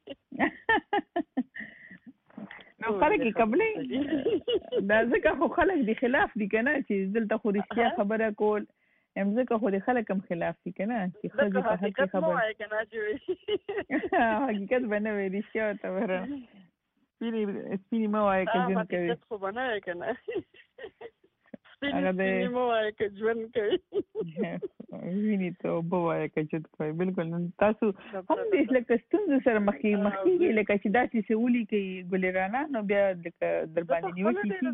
نو خلک یې قبلې دا ځکه خو خلک د خلاف دي که نه، چې دلته خو رښتیا خبره کول ځکه خو د خلک هم خلاف دي که نه، چې ښځې په حق کې خبره حقیقت به نه وي، رښتیا ورته وره سپینې مه وایه که ژوند کوي، حقیقت خو به نه وایه که نه، سپینې مه وایه که ژوند کوي، وینې ته اوبه وایه که ژوند کوي. بلکل تاسو هم د لکه ستونزو سره مخ کېږي، لکه چې داسې څه ولیکئ ګل رانا نو بیا لکه در باندې نیوکې کېږي،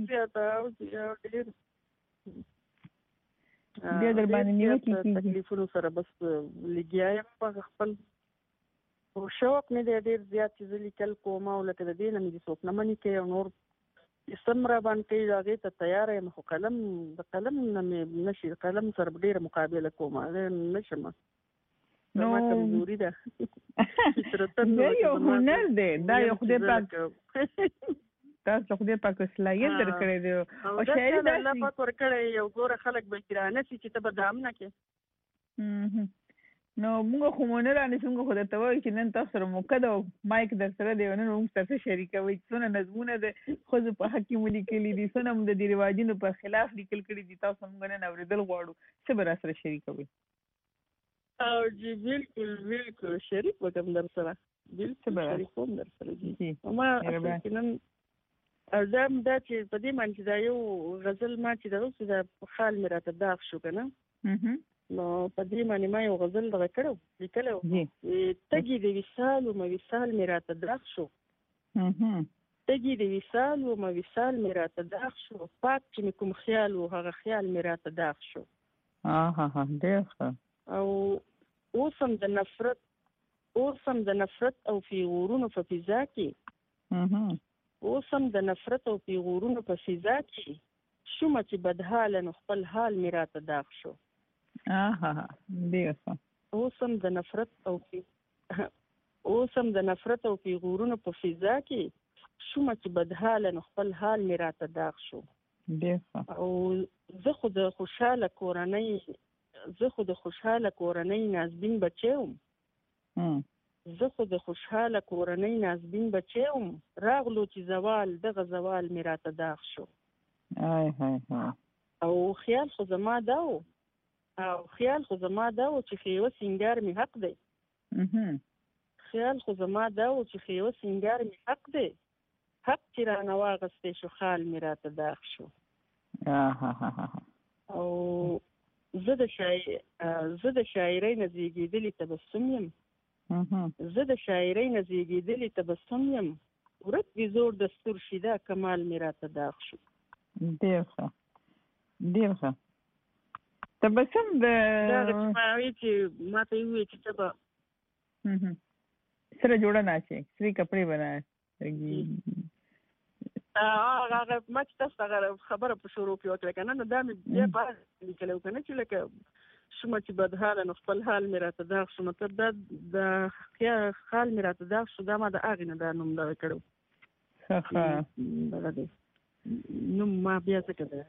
بیا در باندې نیوکې کېږي. تکلیفونو سره بس لګیا یم په خپل شوق مې دی ډېر زیات چې زه لیکل کوم، او لکه د دې نه مې څوک نه منې کوي او نور سم را باندې کوي، هغې ته تیاره یم، خو قلم د قلم نه مې نشي، قلم سره ډېره مقابله کوم، هغه نشم، زما کمزوري ده. دا یو هنر دی، دا یو خدای پاک تاسو خدای پاک صلاحیت درکړی دی او شاعري داسې الله پاک ورکړی یو ګوره خلک به ګرانه شي چې ته به دا هم نه کې. نو موږ خو مو نه رانیسو، موږ خو درته وایو چې نن تاسو سره موقع ده او مایک در سره دی او نن موږ سره شریکوئ، څونه نظمونه د ښځو په حق کې مو لیکلي دي، څونه مو د دې رواجونو په خلاف لیکل کړي دي، تاسو موږ نن اورېدل غواړو، څه به را سره شریکوئ؟ او جی بالکل شریک وکړم در سره، بالکل شریک کوم در سره جی. ما اصل نن دا چې په دې باندې دا یو غزل ما چې دغه څه د خال مې راته داغ شو که نه، نو په دې باندې ما یو غزل دغه کړی لیکلی و، تږي د وصال ومه وصال مې راته داغ شو، تږي د وصال ومه وصال مې راته داغ شو، پاک چې مې کوم خیال و هغه خیال مې راته داغ شو. ډېر ښه. او اوس هم د نفرت او پیغورونو په فضا کې، اوس هم د نفرت او پیغورونو په فضا کې، شومه چې بدحاله نو خپل حال مې راته داغ شو. ډېر ښه. اوس هم د نفرت او پیغورونو په فضا کې، شومه چې بدحاله نو خپل حال مې راته داغ شو. ډېر ښه. او زه خو د خوشحاله کورنۍ نازبین بچی وم، راغلو چې زوال دغه زوال مې راته داغ شو. او خیال خو زما دا و چې خیوه سینګار مې حق دی، حق چې رانه واغستی شو خال مې راته داغ شو. او زه د شاعرۍ نه زیږېدلې تبسم یم، ورک دې زور دستور شیدا کمال مې راته داغ شو. ډېر ښه. تبسم د دغه چې ما وایي چې ما ته یې ووایي چې ته به سره جوړه ناشې سری کپړې بنایې هغه ما چې تاسو هغه خبره په شروع کې وکړه که نه، نو دا مې بیا په اړه لیکلی و که نه، چې لکه شومه چې بدحاله نو خپل حال مې راته داغ شو، مطلب دا د حال مې راته داغ شو، دا ما د هغې نه دا نوم دغه کړی و، دغه دی نوم ما بیا ځکه دی.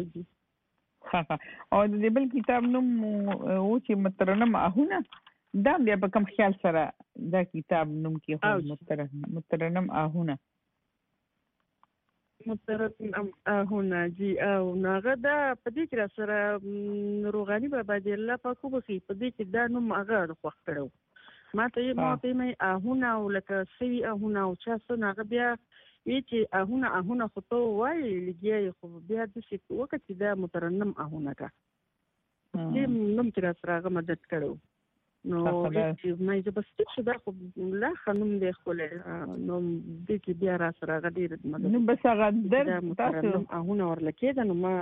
او د دې بل کتاب نوم و چې مترنم آهونه، دا بیا په کوم خیال سره دا کتاب نوم کې مترنم آهونه جی. او هغه دا په دې کې را سره روغاني بابا دې الله پاک وبخي، په دې کې دا نوم هغه خوښ کړی و ما ته یې آهونه او لکه سوي آهونه او چا څه، هغه بیا وی چې آهونه خو ته وایې لګیا یې، خو بیا داسې وکړه چې دا مترنم آهونه کا دې نوم چې را سره هغه مدد کړی و. نو چې ما یې بس ټیک شو، دا خو لا ښه نوم دی ښکلی، نو دې کې بیا را سره هغه ډېر مدد بس هغه مترنم آهونه ورله کېده، نو ما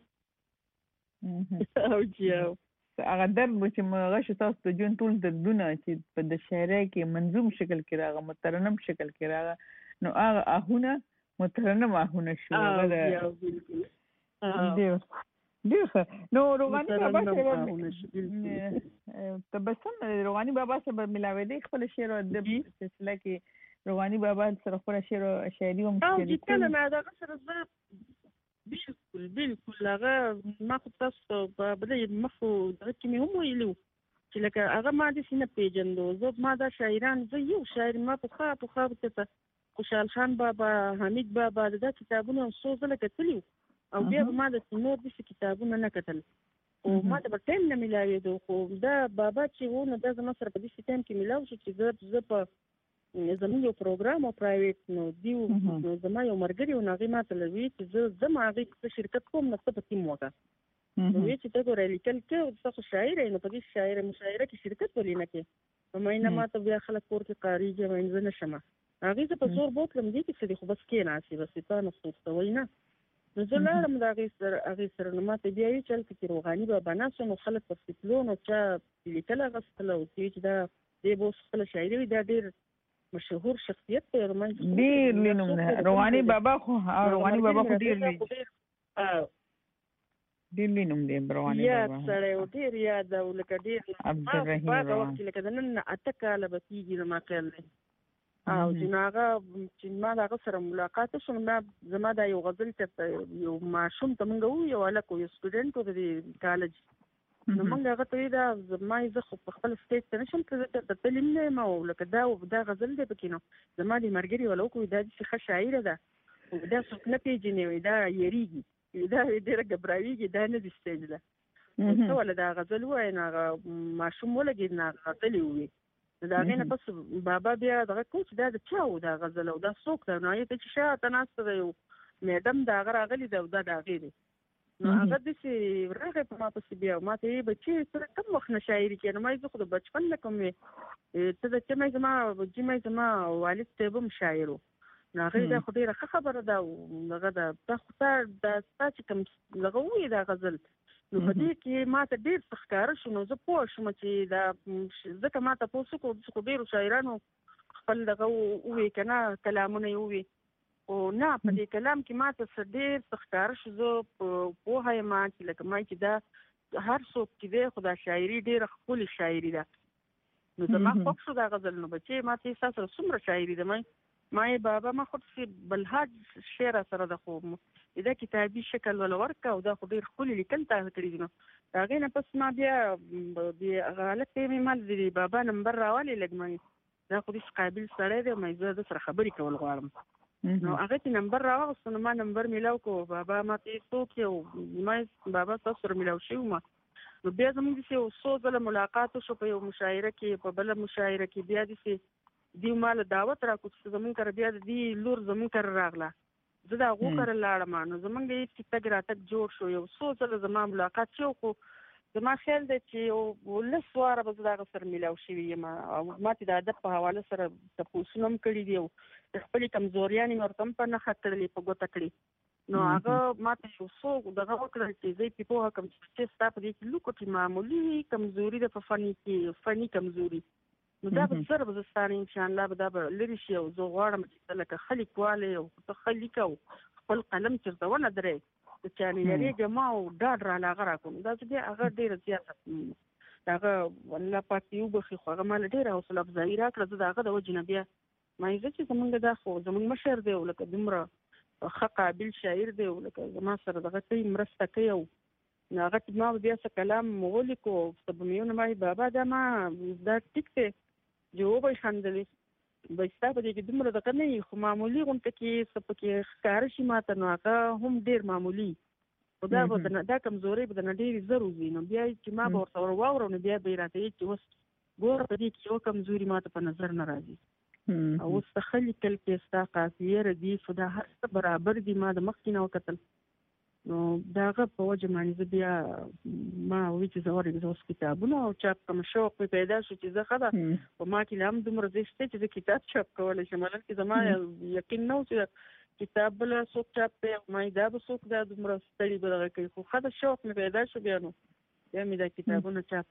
هغه درد و چې هغه شو تاسو د ژوند ټول دردونه چې په د شاعرۍ کې منظوم شکل کې راغه، مترنم شکل کې راغه، نو هغه آهونه مترنم آهونه شو. ډیر نو روغاني بابا سره تبسم روغاني بابا سره ملاوي دي خپل شعر او ادب سلسله کې روغاني بابا سره خپل شعر او شاعري هم کوي کله ما دا سره زه بالکل هغه ما خو تاسو په بلې مخو دغه کې مې هم ویلو چې لکه هغه ما د سینه پیژندو زه ما دا شاعران زه یو شاعر ما په خوا ته خوشحال خان بابا حمید بابا دا کتابونه څو ځله کتلي او بیا ما د نور داسې کتابونه نه کتل او ما ته به ټایم نه میلاوېدو خو دا بابا چې و نو دا زما سره په داسې ټایم کې میلاو شو چې زه په زموږ یو پروګرام او پرایویټ نو دیو زما یو ملګري و نو هغې ما ته ویل چې زه ځم هغې څه شرکت کوم نو ته په ټیم وکړه نو ویل چې ته ګوره لیکل کې تاسو شاعر یې نو په دې مشاعره کې شرکت ولې نه کوې نو مینه ما ته بیا خلک کور کې قاریږي وایم زه نه شم هغې زه په زور بوتلم دې کې څه دي خو بس کېناستې بس تا نه سوچتوئ نه نو زه لاړم د هغې سره نو ما ته بیا ویل چې هلته کې روغاني بابا ناست نو خلک پسې تلو نو چا لیکل اخیستله او چې دا دې به اوس خپله شاعري وي دا ډېر مشهور شخصیت دی ډېر لوی نوم دی روغاني بابا خو ډېر لوی لوی نوم دی روغاني بابا یاد سړی و ډېر یاد او لکه ډېر عبدالرحیم په هغه وخت کې لکه د نن 8 کاله به کېږي زما خیال دی او چې هغه چې ما د هغه سره ملاقات وشو نو زما دا یو غزل ته یو ماشوم ته موږ ووایو یو هلک و یو سټوډنټ و د دې کالج نو موږ هغه ته وایي دا زما زه خو په خپل سټیج ته نه شم ته تللی نه یم او لکه دا غزل دی پکې نو زما د ملګري ولا وکړو دا داسې ښه شاعره ده دا څوک نه پېژني وایي دا یېرېږي دا ډېره ګبراوېږي دا نه دي سټیج ده ته ولې دا غزل ووایې نو هغه ماشوم ولګېد نو هغه غزل یې ووایي د هغې نه پس بابا بیا دغه کوي چې دا د چا و دا غزل او دا څوک دی نو هغې ته چې شاته ناسته ده یو میډم د هغه راغلي ده او دا د هغې دی نو هغه داسې راغی په ما پسې بیا ما ته یې بچې ته کوم وخت نه شاعري کوې نو ما زه خو د بچپن نه کوم ته د جمعې زما والد صاحب هم شاعر و نو هغې دا خو ډېره ښه خبره ده دغه ده دا خو ستا چې کوم دغه ووایي دا غزل نو په دې کې ما ته ډېر څه ښکاره شو نو زه پوه شوم چې دا ځکه ما ته پوه شو خو ډېرو شاعرانو خپل دغه ووایي که نه کلامونه یې ووایي خو نه په دې کلام کې ما ته څه ډېر څه ښکاره شو زه پوهه یم چې لکه ما چې دا هر څوک چې دی خو دا شاعري ډېره ښکلې شاعري ده نو زما خوښ شو دا غزل نو بچې ما ته ستا سره څومره شاعري ده ما یې بابا ما خو بلحاج شعر سره ده خو دا کتابي شکل ولا ورکه او دا خو ډېر ښکلي لیکل تا کړي دي نو د هغې نه پس ما بیا هغه هلک ته یې ما د بابا نمبر راولې لږ ما دا خو داسې قابل سړی دی ما زه د سره خبرې کول غواړم نو هغې ته نمبر راواغستو نو ما نمبر میلاو کړو بابا ما ته یې څوک یې ما بابا تاسو سره میلاو شوي وم نو بیا زموږ داسې یو څو ځله ملاقات وشو په یو مشاعره کې په بله مشاعره کې بیا داسې دیو ما له دعوت راکړو چې زموږ کره بیا د دې لور زموږ کره راغله زه د هغو کره لاړم نو زموږ د هېڅ تګ راتګ جوړ شو یو څو ځله زما ملاقات شو خو زما خیال دی چې یو 10 واره به زه د هغه سره میلاو شوي یم او ما ته د ادب په حواله سره تپوسونه هم کړي دي او د خپلې کمزوریانې مې ورته هم په نښه کړلې په ګوته کړي نو هغه ما ته یو څو دغه وکړل چې زه یې پې پوهه کړم چې ستا په دې کې لوکټې معمولي کمزوري ده په فني کمزوري نو دا به سره به زه ستا نه انشاءالله به دا به لرې شي او زه غواړم چې ته لکه ښه لیکوالی او ته ښه لیکه او خپل قلم چېرته ونه درې د چا نه یېرېږه ما او ډاډ راله هغه را کوم دا چې بیا هغه ډېره زیاته هغه الله پاک دې وبخي خو هغه ما له ډېره حوصله افزایي را کړه زه د هغه د وجې نه بیا ما یې زه چې زمونږ دا خو زمونږ مشر دی او لکه دومره ښه قابل شاعر دی او لکه زما سره دغه کوي مرسته کوي او هغه چې ما بیا څه کلام ولیکو څه به مې ونه وایي بابا دا ټیک دی چې وبه یې خندلې به ستا په دې کې دومره دغه نه وي خو معمولي غونته کې څه پکې ښکاره شي ما ته نو هغه هم ډېر معمولي خو دا کمزورۍ به درنه ډېرې زر وځي نو بیا چې ما به ورته ور واورو نو بیا به یې راته ویل چې اوس ګوره په دې کې یو کمزوري ما ته په نظر نه راځي او اوس ته ښه لیکل کې ستا قافیې ردیف دا هر څه برابر دي ما د مخکې نه وکتل نو د هغه په وجه باندې زه بیا ما وویل چې زه ورېږم زه اوس کتابونه او چاپ کوم شوق مې پیدا شو چې زه ښه ده په ما کې لا هم دومره ځای شته چې زه کتاب چاپ کولی شم هلته زما یقین نه و چې کتاب بله څوک چاپ کوي ما دا به څوک دا دومره ستړي به دغه کوي خو ښه ده شوق مې پیدا شو بیا نو بیا مې دا کتابونه چاپ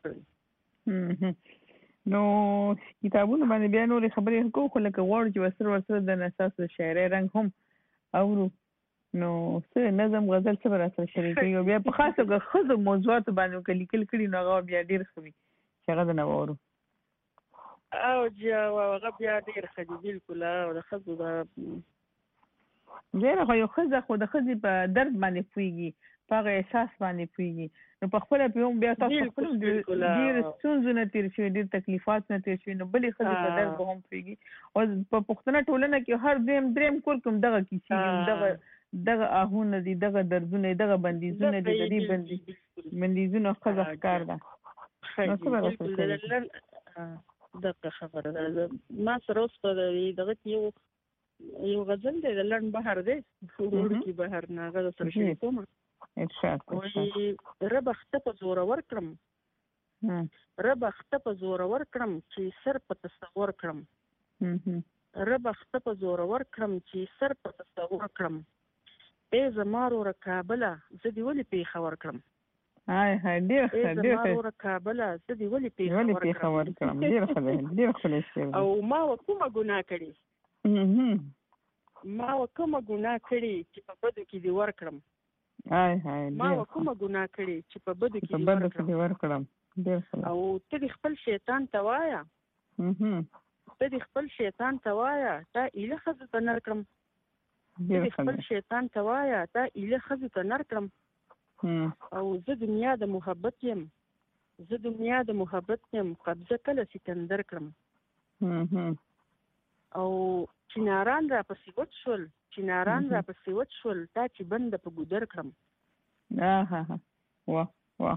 کړل نو کتابونه باندې بیا نورې خبرې کوو خو لکه غواړو چې ورسره د ستاسو شاعرۍ رنګ هم اورو نو څه نظم غزل څه راته شریکي او بیا په خاصه خزو موضوعات باندې لیکل کړي نو هغه بیا ډیر خوي چې هغه نه وورو او هغه بیا ډیر خدي بالکل او د خزو دا ډیر خو یو خزه خو د خزي په درد باندې پويږي په احساس باندې پويږي نو په خپل په بیا تاسو خپل ډیر ستونزې تیر شي ډیر تکلیفات نه تیر شي نو بلې خزي په درد به هم پويږي او په پښتنه ټولنه کې هر دریم کور کوم دغه کیږي دغه آهونه دي دغه دردونه دغه بندیزونه دي د دې بندیزونه خزه ښکار ده نو څه راځي دغه خبره ده ما سره اوس په دغه یو غزل دی د لړن بهر دی ورکی بهر نه غزل سره شي کوم وای رب اخته په زور ور کړم رب اخته په زور ور کړم چې سر په تصور کړم رب اخته په زور ور کړم چې سر په تصور کړم ای زمارو را کابل زدي ولي پیښور کړم هاي ډیر زمارو را کابل زدي ولي پیښور کړم ډیر خلک او ما کومه ګناه کړی ما کومه ګناه کړی چې په بدو کې دی ور کړم ما کومه ګناه کړی چې په بدو کې دی ور کړم او ته خپل شیطان ته وایا ته خپل شیطان ته وایا تا اله خزه ته نر کړم ته خپل شیطان ته وایا تا اله خزه ته نر کړم او زه دنیا د محبت يم قبضه کله سکندر کړم او چناران را پسې وچ شول تا چې بند په ګودر کړم واه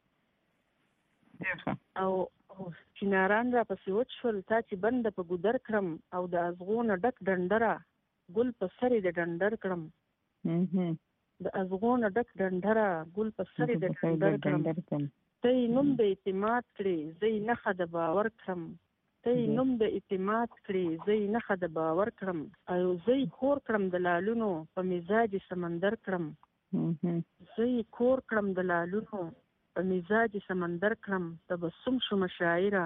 او چناران را پسې وچ شول تا چې بند په ګودر کړم او د ازغون ډک ډنډره ګل په سر د ډنډر کړم د ازغون ډک ډنډره ګل په سر د ډنډر کړم ته نوم د اعتماد کړې زې نه خد باور کړم ته نوم د اعتماد کړې زې نه خد باور کړم او زې کور کړم د لالونو په مزاج سمندر کړم زې کور کړم د لالونو په مزاج سمندر کړم تبسم شو مشاعره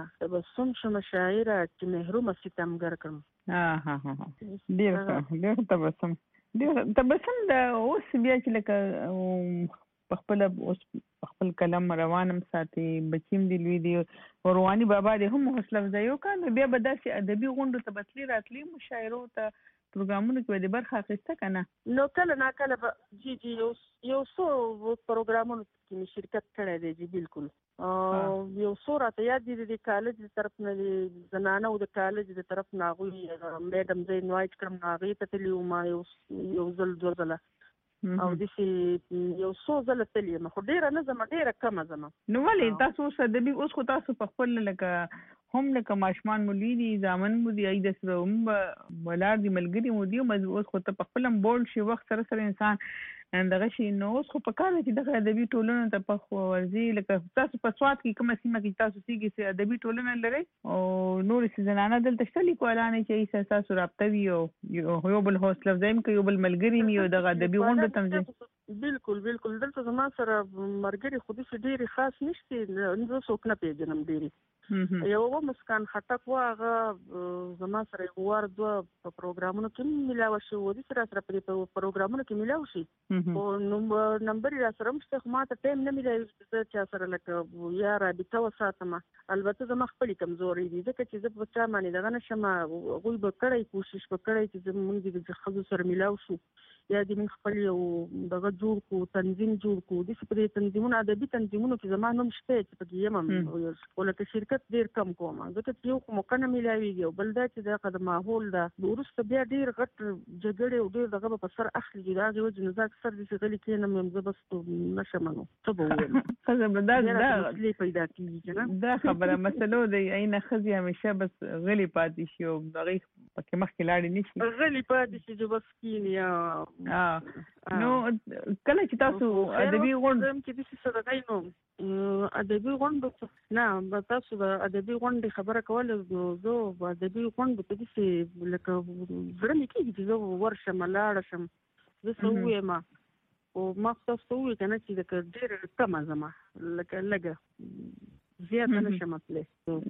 چې محروم ستمګر کړم ډیر تبسم د اوس بیا چې لکه خپل کلم روانم ساتي بچیم دی لوی دی رواني بابا دی هم حوصله افزایو کنه بیا به داسې ادبي غونډو ته بتلی راتلی مشاعرو ته پروګرامونو کې د برخه اخیسته کنه نو کله نا کله جی یو څو پروګرامونو کې شرکت کړی دی جی بالکل یو څو راته یاد دي د کالج طرف نه زنانه او د کالج د طرف نه غوي میډم زه انوایټ کړم هغه ته تللی ما یو ځل دوه ځله او دې یو څو ځله تللی ما خو ډیره نه زما ډیره کم زما نو ولې تاسو ادبي اوس خو تاسو په خپل لکه هم لکه ماشمان مولي دي ځامن مو دي د سره هم ولار دي ملګری مو دي اوس خو ته په خپل بول شي وخت سره انسان دغه شي نو اوس خو په کار کې دغه ادبي ټولنه ته په خو ورزي لکه تاسو په سواد کې کومه سیمه کې تاسو سیږي چې ادبي ټولنه لري او نور سيزنانه دلته شتلې کولانه چې تاسو رابطه وي او یو بل حوصله افزایم کوي یو بل ملګری مي او دغه ادبي غونډه تنظیم بالکل دلته زما سره مرګري خو دې ډېری خاص نشته نو څوک نه پیژنم ډېری یو مسکان خټک واغه زما سره ور دوه په پروګرامونو کې ملاوي شو دي سره په پروګرامونو کې ملاوي شي او نمبر را سره مشته ما ته ټیم نه ملایي چې سره لکه یا رابطه وساتم البته زما خپل کمزوري دي ځکه چې زه په چا باندې دغه نشم غوي به کړی کوشش وکړی چې زمونږ د خزو سره ملاوي شو یا د من خپل یو دغه جوړ کو تنظیم جوړ کو د سپری تنظیمونو ادبي تنظیمونو کې زمانوم شته چې په یم ولکه شرکت ډیر کم کوم ځکه چې یو کوم کنه ملایوي بل دا چې د قدم ماحول دا ورسته بیا ډیر غټ جګړه او ډیر دغه په سر اخلي دا د وجه نه اکثر د شغلې کې نه مې بس نشمنو ته به خزه بدل دا لې پیدا کیږي نه دا خبره مسلو دی عین خزي همیشه بس غلي پاتې شي او دغه پکې مخکې لاړې نشي غلي پاتې شي بس کینیا نو کله چې تاسو ادبي غونډه کې د څه سره غاینو ادبي غونډه نه تاسو د ادبي غونډه خبره کوله زه ادبي غونډه ته دې لکه زړه مې کېږي چې زه ورشم لاړ شم زه سوې ما او ما تاسو وې کنه چې د ډېر کم زما لکه لګه زیات نه شمتله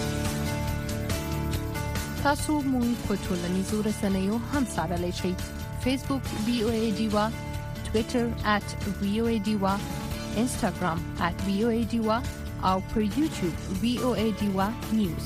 تاسو مونږ په ټولنیزو رسنیو هم سره لشي Facebook VOA Diva, Twitter @VOA Diva, Instagram @VOA Diva او پر YouTube VOA Diva News.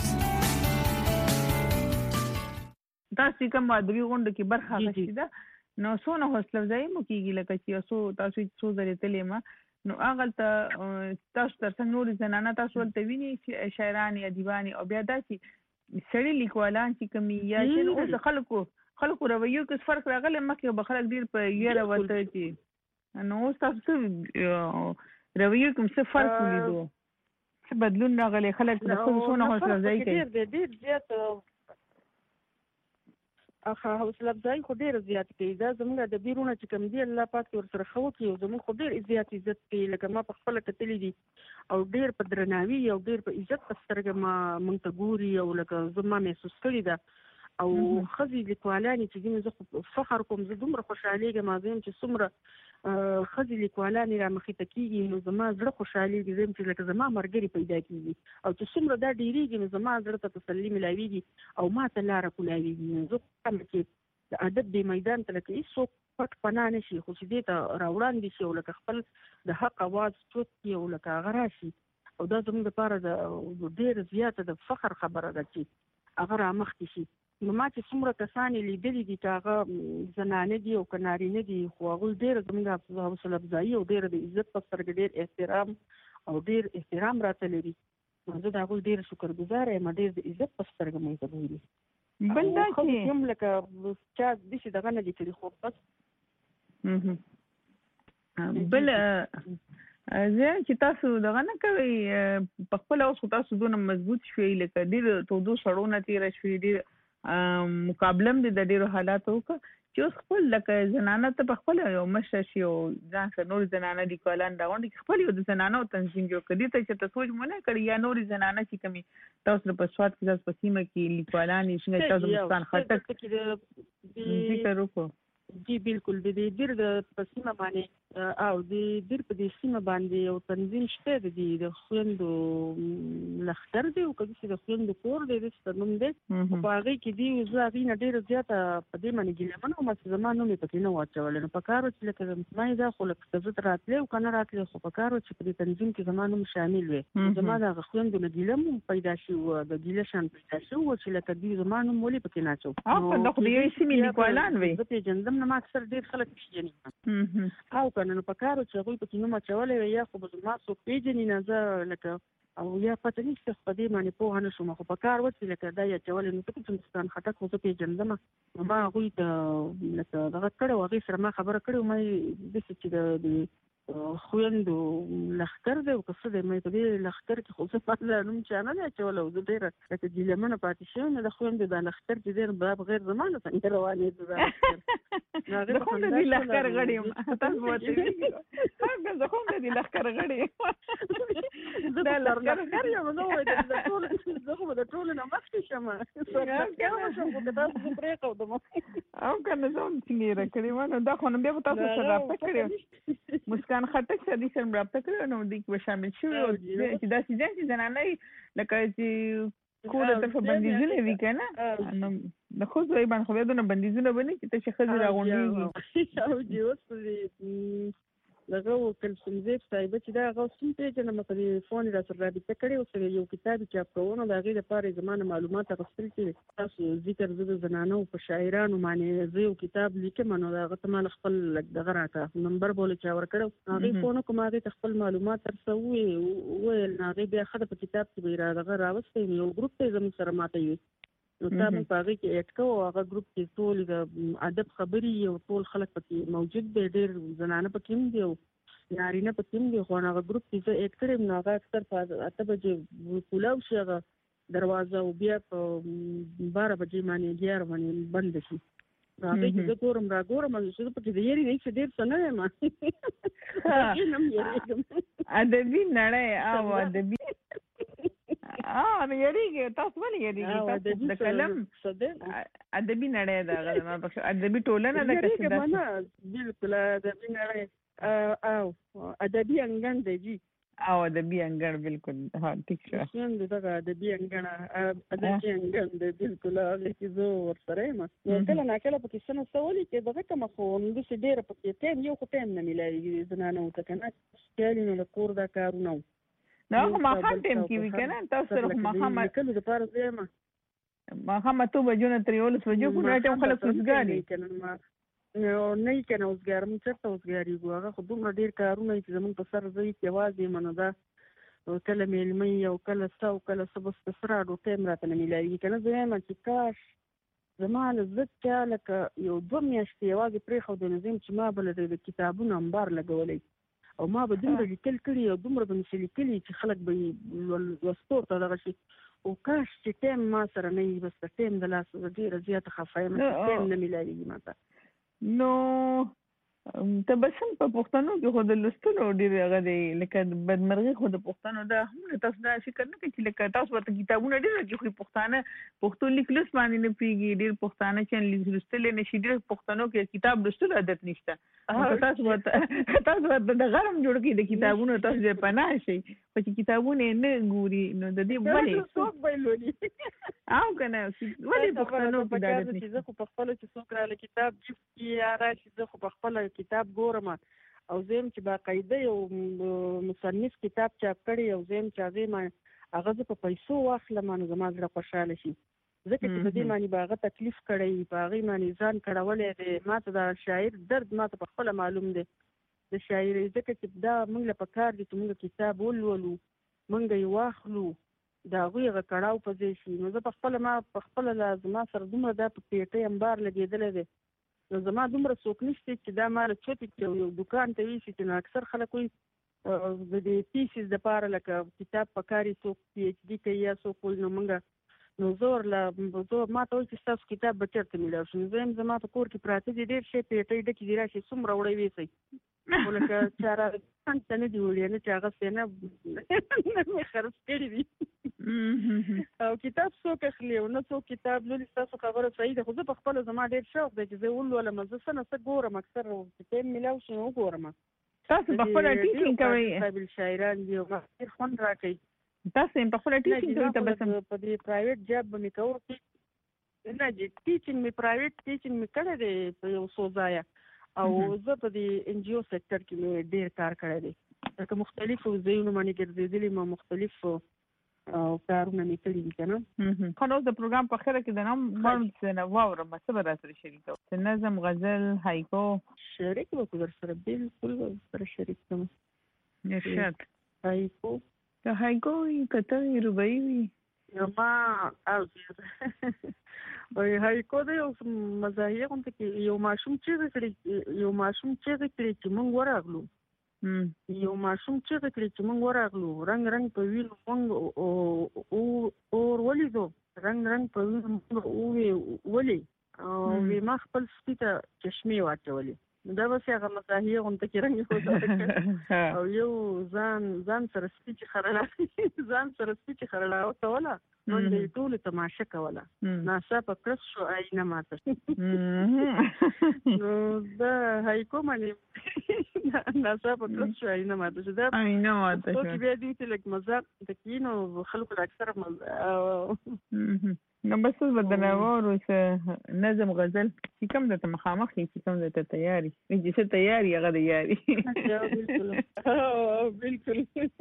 تاسو کوم ادبي غونډه کې برخه اخیستې ده نو څونه حوصله افزایي مو کېږي لکه چې تاسو ځلې تللې ما نو هغه تاسو تر څنګ نور زنانه تاسو ولته ویني شاعران ادیبان او بیا داسې سړي لیکوالان چې کوم یا چې اوس خلکو رویو کې فرق راغلی مخکې به خلک ډېر په یاره ورته چې نو اوس تاسو رویو کې څه فرق ولیدو څه بدلون راغلی خلک څونه حوصله افزایي کوي ډېر زیات حوصله افزایي خو ډېر زیات کوي دا زموږ د بیرونه چې کوم دی الله پاک ورسره خو کوي او زموږ خو ډېر زیات عزت کوي لکه ما په خپل کتلې دي او ډېر په درناوي او ډېر په عزت په سترګه ما مونږ ته ګوري او لکه زما محسوس کړی ده او خزي لیکوالانې چې زه فخر کوم زه دومره خوشحالېږم چې څومره خزي لیکوالانې را مخې ته کېږي نو زما زړه خوشحالېږي چې لکه زما ملګري پیدا کېږي او چې څومره دا ډېرېږي نو زما زړه ته تسلي ملاویږي او ما ته لاره کولاویږي زه کوم چې د ادب دې میدان ته لکه هېڅوک پټ پناه نه شي خو چې دې ته راوړاندې شي او لکه خپل د حق اواز چوت کړي او لکه هغه راشي او دا زموږ لپاره د ډېر زیاته د فخر خبره ده چې هغه رامخکې شي نو ما چې څومره کسان لیدلي دي چې هغه زنانه دي او که نارینه دي خو هغوی ډېره زموږ حوصله افزایي او ډېره د عزت په سترګه ډېر احترام او ډېر احترام راته لري نو زه د هغوی ډېره شکرګزاره یم ډېر د عزت په سترګه مې ته ګوري بل دا چې هم لکه چا داسې دغه نه دي کړي خو بس بل زه چې تاسو دغه نه کوئ په خپله اوس خو تاسو دونه مضبوط شوئ لکه ډېر تودو سړو نه تېره شوې ډېر مقابله هم د ډېرو حالاتو وکړه چې اوس خپل لکه زنانه ته په خپله یو مشره شي او ځان سره نور زنانه لیکوالان راغونډي کړي خپل یو د زنانو تنظیم جوړ کړي دې ته چې ته سوچ مو نه کړي یا نورې زنانه چې کومې تاسو په سواد کې تاسو په سیمه کې لیکوالان یې څنګه تاسو مسکان خټک ذکر وکړو جی بالکل د دې د سیمه باندې او د دې په دې سیمه باندې یو تنظیم شته د خويندو لښکر دی او کله چې د خويندو کور دی د ستنوم دی په هغه کې دی زه نه ډیره زیاته په دې باندې ګیلمنه او مثلا زمانو مې پکې نه واچول نو په کارو چې لکه ما دا خو لکه څه راتلې او کنه راتلې خو په کارو چې په تنظیم کې زمانو شامل وي زمانه د خويندو نه ګیلم پیدا شي او د ګیلشن پیدا شي او چې لکه دې زمانو مولي پکې نه چو او په دغه دې سیمې لیکوالان وي زه په جندم نه ما اکثر ډیر خلک پیژني او کنه نو په کارو چې هغوی پکې نوم اچولی وی یا خو به زما څوک پیژني نه زه لکه او یا پته نشته په دې باندې پوهه نه شوم خو په کار وڅې لکه دا یې اچولی نو ځکه چې مسکان خټک خو زه پیژندم نو ما هغوی ته لکه دغه کړی و هغې سره ما خبره کړې وه ما داسې چې د خویندو لښکر دی او که څه دی مې په دې لښکر کې خو زه پته نوم چا نه دی اچولی او زه ډېره لکه ګیلمنه پاتې شوې نه د خویندو دا لښکر چې دی دا بغیر زما نه څنګه روانېده دا زه خو د دې لښکر غړی یم تاسو ورته وایئ زه خو د دې لښکر غړی یم دا لښکر یم نو زه خو د ټولو نه مخکې شم او که نه زه هم څنګه یې راکړې وه نو دا خو نو بیا به تاسو سره رابطه کړې مسکان خټک سره دې سره رابطه کړې نو دې کې به شامل شوي او چې داسې ځای چې زنانه لکه چې کور طرفه بندیزونه وي که نه نو د ښځو یې باندې خو بیا دونه بندیزونه به نه چې ته چې ښځې راغونډېږي دغه کلثوم زیب صاحبه چې دا هغه سم پیژنم په دې فون را سره رابطه کړې او سره یو کتاب چاپ کوونه د هغې لپاره زمانه معلومات اخیستل چې تاسو ذکر زه د زنانو په شاعرانو باندې زه یو کتاب لیکم نو هغه ته ما خپل دغه راته نمبر بوله چا ورکړو هغې فون کوم هغې ته خپل معلومات درته وویل هغې بیا ښه ده په کتاب کې به یې دغه راوستی یو ګروپ ته یې زموږ سره ماته وي نو تا موږ په هغې کې اډ کوو هغه ګروپ کې ټول د ادب خبرې او ټول خلک پکې موجود دی ډېر زنانه پکې هم دي او نارینه پکې هم دي خو هغه ګروپ کې زه اډ کړی یم نو هغه اکثر په 8 بجې کولاو شي هغه دروازه او بیا په 12 بجې باندې 11 باندې بند شي هغې کې زه ګورم راګورم چې زه پکې د یېرې نه چې ډېر څه نه یم ادبي نړۍ او ادبي نو یریږي تاسو ولې یریږي تاسو د کلم ادبي نړۍ ده ادبي ټولنه ده که بالکل ادبي نړۍ او ادبي انګن دی جی او ادبي انګړ بالکل ها ټیک شو څنګه دغه ادبي انګړ ادبي انګړ د بالکل هغه چې زه ورسره یم نو کله ناکله پکې څه سوالي چې دغه کوم خو نو چې ډېر پکې ټیم یو خو ټیم نه ملایي زنانه وته کنه چې نو کور دا کارونه نو ما هم ټیم کې وی کنه تاسو سره ما هم کله د پاره زما ما هم ته بجونه تریول سوجو په ټیم خلک وسګاري کنه ما نو نه کنه اوسګار مې چرته اوسګاری ګوغه خو دومره ډیر کارونه چې زمونږ په سر زوی کې आवाज منو دا کله مېلمې او کله څو کله سبس سراډو ټیم راته نه ملایي کنه زما چې کاش زمانه زکه لکه یو دوه میاشتې आवाज پرې خو د نظم چې ما بل د کتابونو انبار لګولې او ما به دومره لیکل کړي او دومره به نشي لیکلي چې خلک به وستور ته دغه شي او کاش چې ټیم ما سره نه وي بس ټیم د لاس ډیره زیاته خفایم ټیم نه ملایي ماته نو ته بسم په پښتنو کې خو د لستلو ډیر هغه دی لکه بدمرغي خو د پښتنو دا هم تاسو دا فکر نه کوي چې لکه تاسو ورته کتابونه ډیر چې خو پښتو لیکلس باندې نه پیږي ډیر پښتانه چې لستل نه شي ډیر پښتنو کې کتاب لستلو عادت نشته تاسو ورته د غرم جوړ کې د کتابونو تاسو په پناه شي په کتابونه نه ګوري نو د دې ولې څوک ویلونی او کنه ولې پښتنو کې دا عادت نشته زه خو په خپل چې څوک را کتاب یا راشي زه خو په خپل کتاب ګورم او زم چې باقاعده یو مصنف کتاب چاپ کړي او زم چې هغه په پیسو واخلم نو زما زړه خوشاله شي ځکه چې د دې معنی باغه تکلیف کړی باغې معنی ځان کړولې دی ماته دا شاعر درد ماته په خپل معلوم دی د شاعر ځکه چې دا موږ له پکار دي چې موږ کتاب ولولو موږ یې واخلو دا غوغه کړهو په دې شي نو زه په خپل لازم سره دومره دا په پیټه انبار لګیدل دي نو زما دومره څوک نشته چې دا مال چوتې کې یو دکان ته وي چې نو اکثر خلک وي د دې تیسیس د پاره لکه کتاب پکاري څوک پی ایچ ډي کوي یا څوک نو موږ نو زور ما ته چې تاسو کتاب به چیرته ملو شو زما په کور کې پراته دي ډېر شي پیټې ډکې دي راشي څومره وړي وېسي ولکه چاره څنګه نه دی وړي نه چې هغه څنګه مې خرڅ کړی دي او کتاب څوک اخلي او نه څوک کتاب لولي تاسو خبره صحیح ده خو زه په خپل زما ډېر شوق دی چې زه ولولم زه څه ګورم اکثر چې ملو شو ګورم تاسو په خپل ټیچینګ کوي قابل شاعران دی او ډېر خوند راکړي تاسو په خپل ټیچینګ کوي ته بس په دې پرایویټ جاب به مې کوم نه دي ټیچینګ مې پرایویټ ټیچینګ مې کړی دی په یو څو ځایه او زه په دې ان جی او سېکټر کې مې ډېر کار کړی دی لکه مختلفو ځایونو باندې ګرځېدلې ما مختلفو کارونه مې کړي دي کنه خو نو د پروګرام په خیره کې د نام باندې نه واورم څه به راځي شریکو نظم غزل هایکو شریک وکړ سره بالکل سره شریک کوم نشات هایکو ته هایکو کته روبای وي ما او هایکو د یو مزاحیه کوم کې یو ماشوم چې موږ ورغلو یو ماشوم چې موږ ورغلو رنگ په وینو موږ او ولیدو رنگ په وینو ولې او ما خپل سپیته چشمه واچولې دا به څنګه مزاحیه کوم کې رنگ او یو ځان سره سپیچ خړلا وکوله نو دې ټول تماشا کوله ناسا په کړس شو آینه ماته نو دا هایکو باندې ناسا په کړس شو آینه ماته دا آینه ماته څو کې به دې چې لک مزاق د کینو خلکو اکثر نو بس بدنا ورو نظم غزل چې کوم د مخامخ چې کوم د تیاری چې څه تیاری هغه د یاري بالکل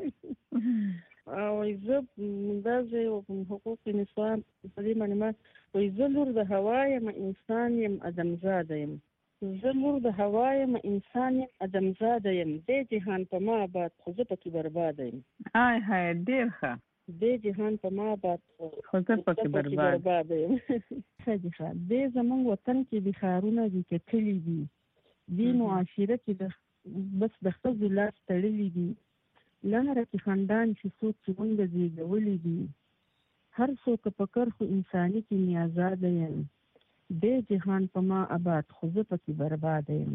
او زه دا زه حقوق انسان په دې معنی ما زه لور د هوا یم انسان یم ادمزاده یم زه لور د هوا یم انسان یم ادمزاده یم دې جهان په ما آباد خو زه پکې برباد یم آی های ډیر ښه دې جهان په ما آباد خو زه پکې برباد یم دې زمونږ وطن کې د ښارونه دي کتلي دي دې معاشره کې بس د ښځو لاس تړلي دي لاره کې خاندان چې څوک چې مونږ زیږولي دي هر څوک په کرخو انساني کې نیازاده یم دې جهان په ما آباد خو زه پکې برباد یم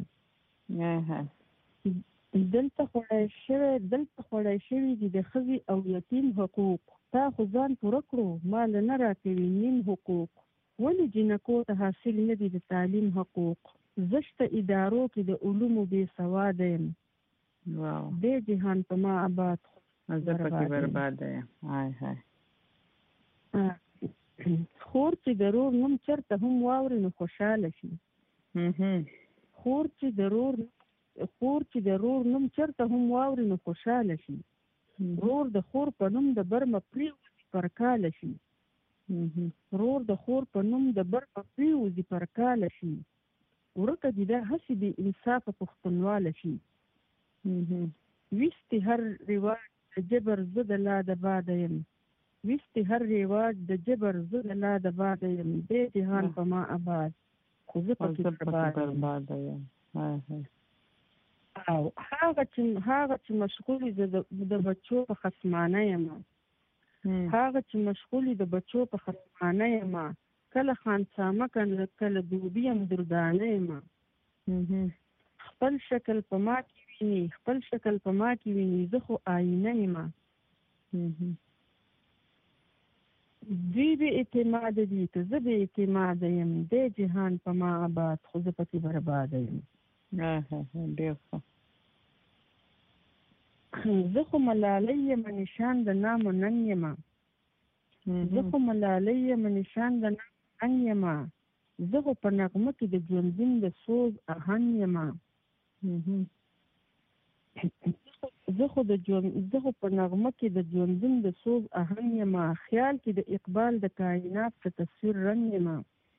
دلته خوړی شوي دي د ښځې او یتیم حقوق تا خو ځان پوره کړو ما له نه راکوي نیم حقوق ولې جنکو ته حاصل نه دي د تعلیم حقوق زشته ادارو کې د علومو بې سواده یم دې جهان په ما آباد زه پکې برباد یم. هاي خور چې ضرور نوم چرته هم واوري نو خوشاله شي. خور چې ضرور نوم چرته هم واوري نو خوشاله شي. رور د خور په نوم د برمه پریوزي پر کاله شي. رور د خور په نوم د برمه پریوزي پر کاله شي. ورکه دي دا هسې د انصاف پښتونواله شي. ویستې هر رواج د جبر زه د لا د باده یم. ویستې هر رواج د جبر زه د لا د باده یم. دې جهان په ما آباد خو زه پکې برباد یم. او هغه چې مشغولې د بچو په خصمانه یم. هغه چې مشغولې د بچو په خصمانه یم. کله خانسامه کله دوبي یم دردانه یم. خپل شکل په ما کې ویني زه خو آینه یم. دوی بې اعتماده دي که زه بې اعتماده یم. دې جهان په ما آباد خو زه پکې برباد یم. ډېر ښه. زه خو ملالۍ یم نشان د نام و ننګ یم. زه خو ملالۍ یم نشان د نام و ننګ یم. زه خو په نغمه کې د ژوندون د سوز آهنګ یم. زه خو په نغمه کې د ژوندون د سوز آهنګ یم. خیال کې د اقبال د کائنات په تصویر رنګ یم.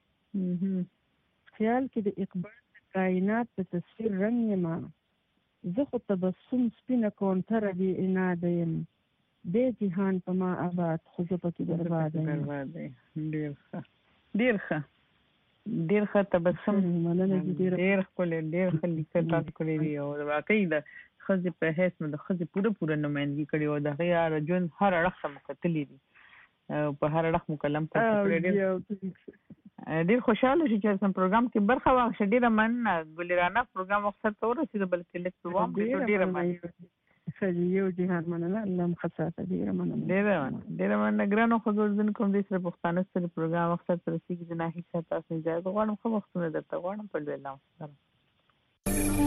خیال کې د اقبال د کائنات په تصویر رنګ یم. زه خو تبسم سپینه کونتره بې اناده یم. دې جهان په ما آباد خو زه پکې برباد یم. ډېر ښه تبسم. ډېر ښکلی ښه لیکل تاسو کړی دي او واقعي د ښځې په حیث نو د ښځې پوره نمایندګي کړې او د هغې ژوند هر اړخ ته مو کتلي دي په هر اړخ مو کلم پورته کړی. ډېر خوشحاله شو چې زموږ پروګرام کې برخه واخیسته. ډېره مننه. ګلرانه پروګرام وخت ته ورسېده بلکې لږ دوام کړو. ډېره مننه. یو جهان مننه. الله مو ښه ساته. ډېره مننه. ګرانو ښځو اوریدونکو همدې سره پښتانه ستړي پروګرام وخت ته رسېږي. زه ناهید صاحب تاسو اجازه غواړم. ښه وختونه درته غواړم. په لوی الله سره.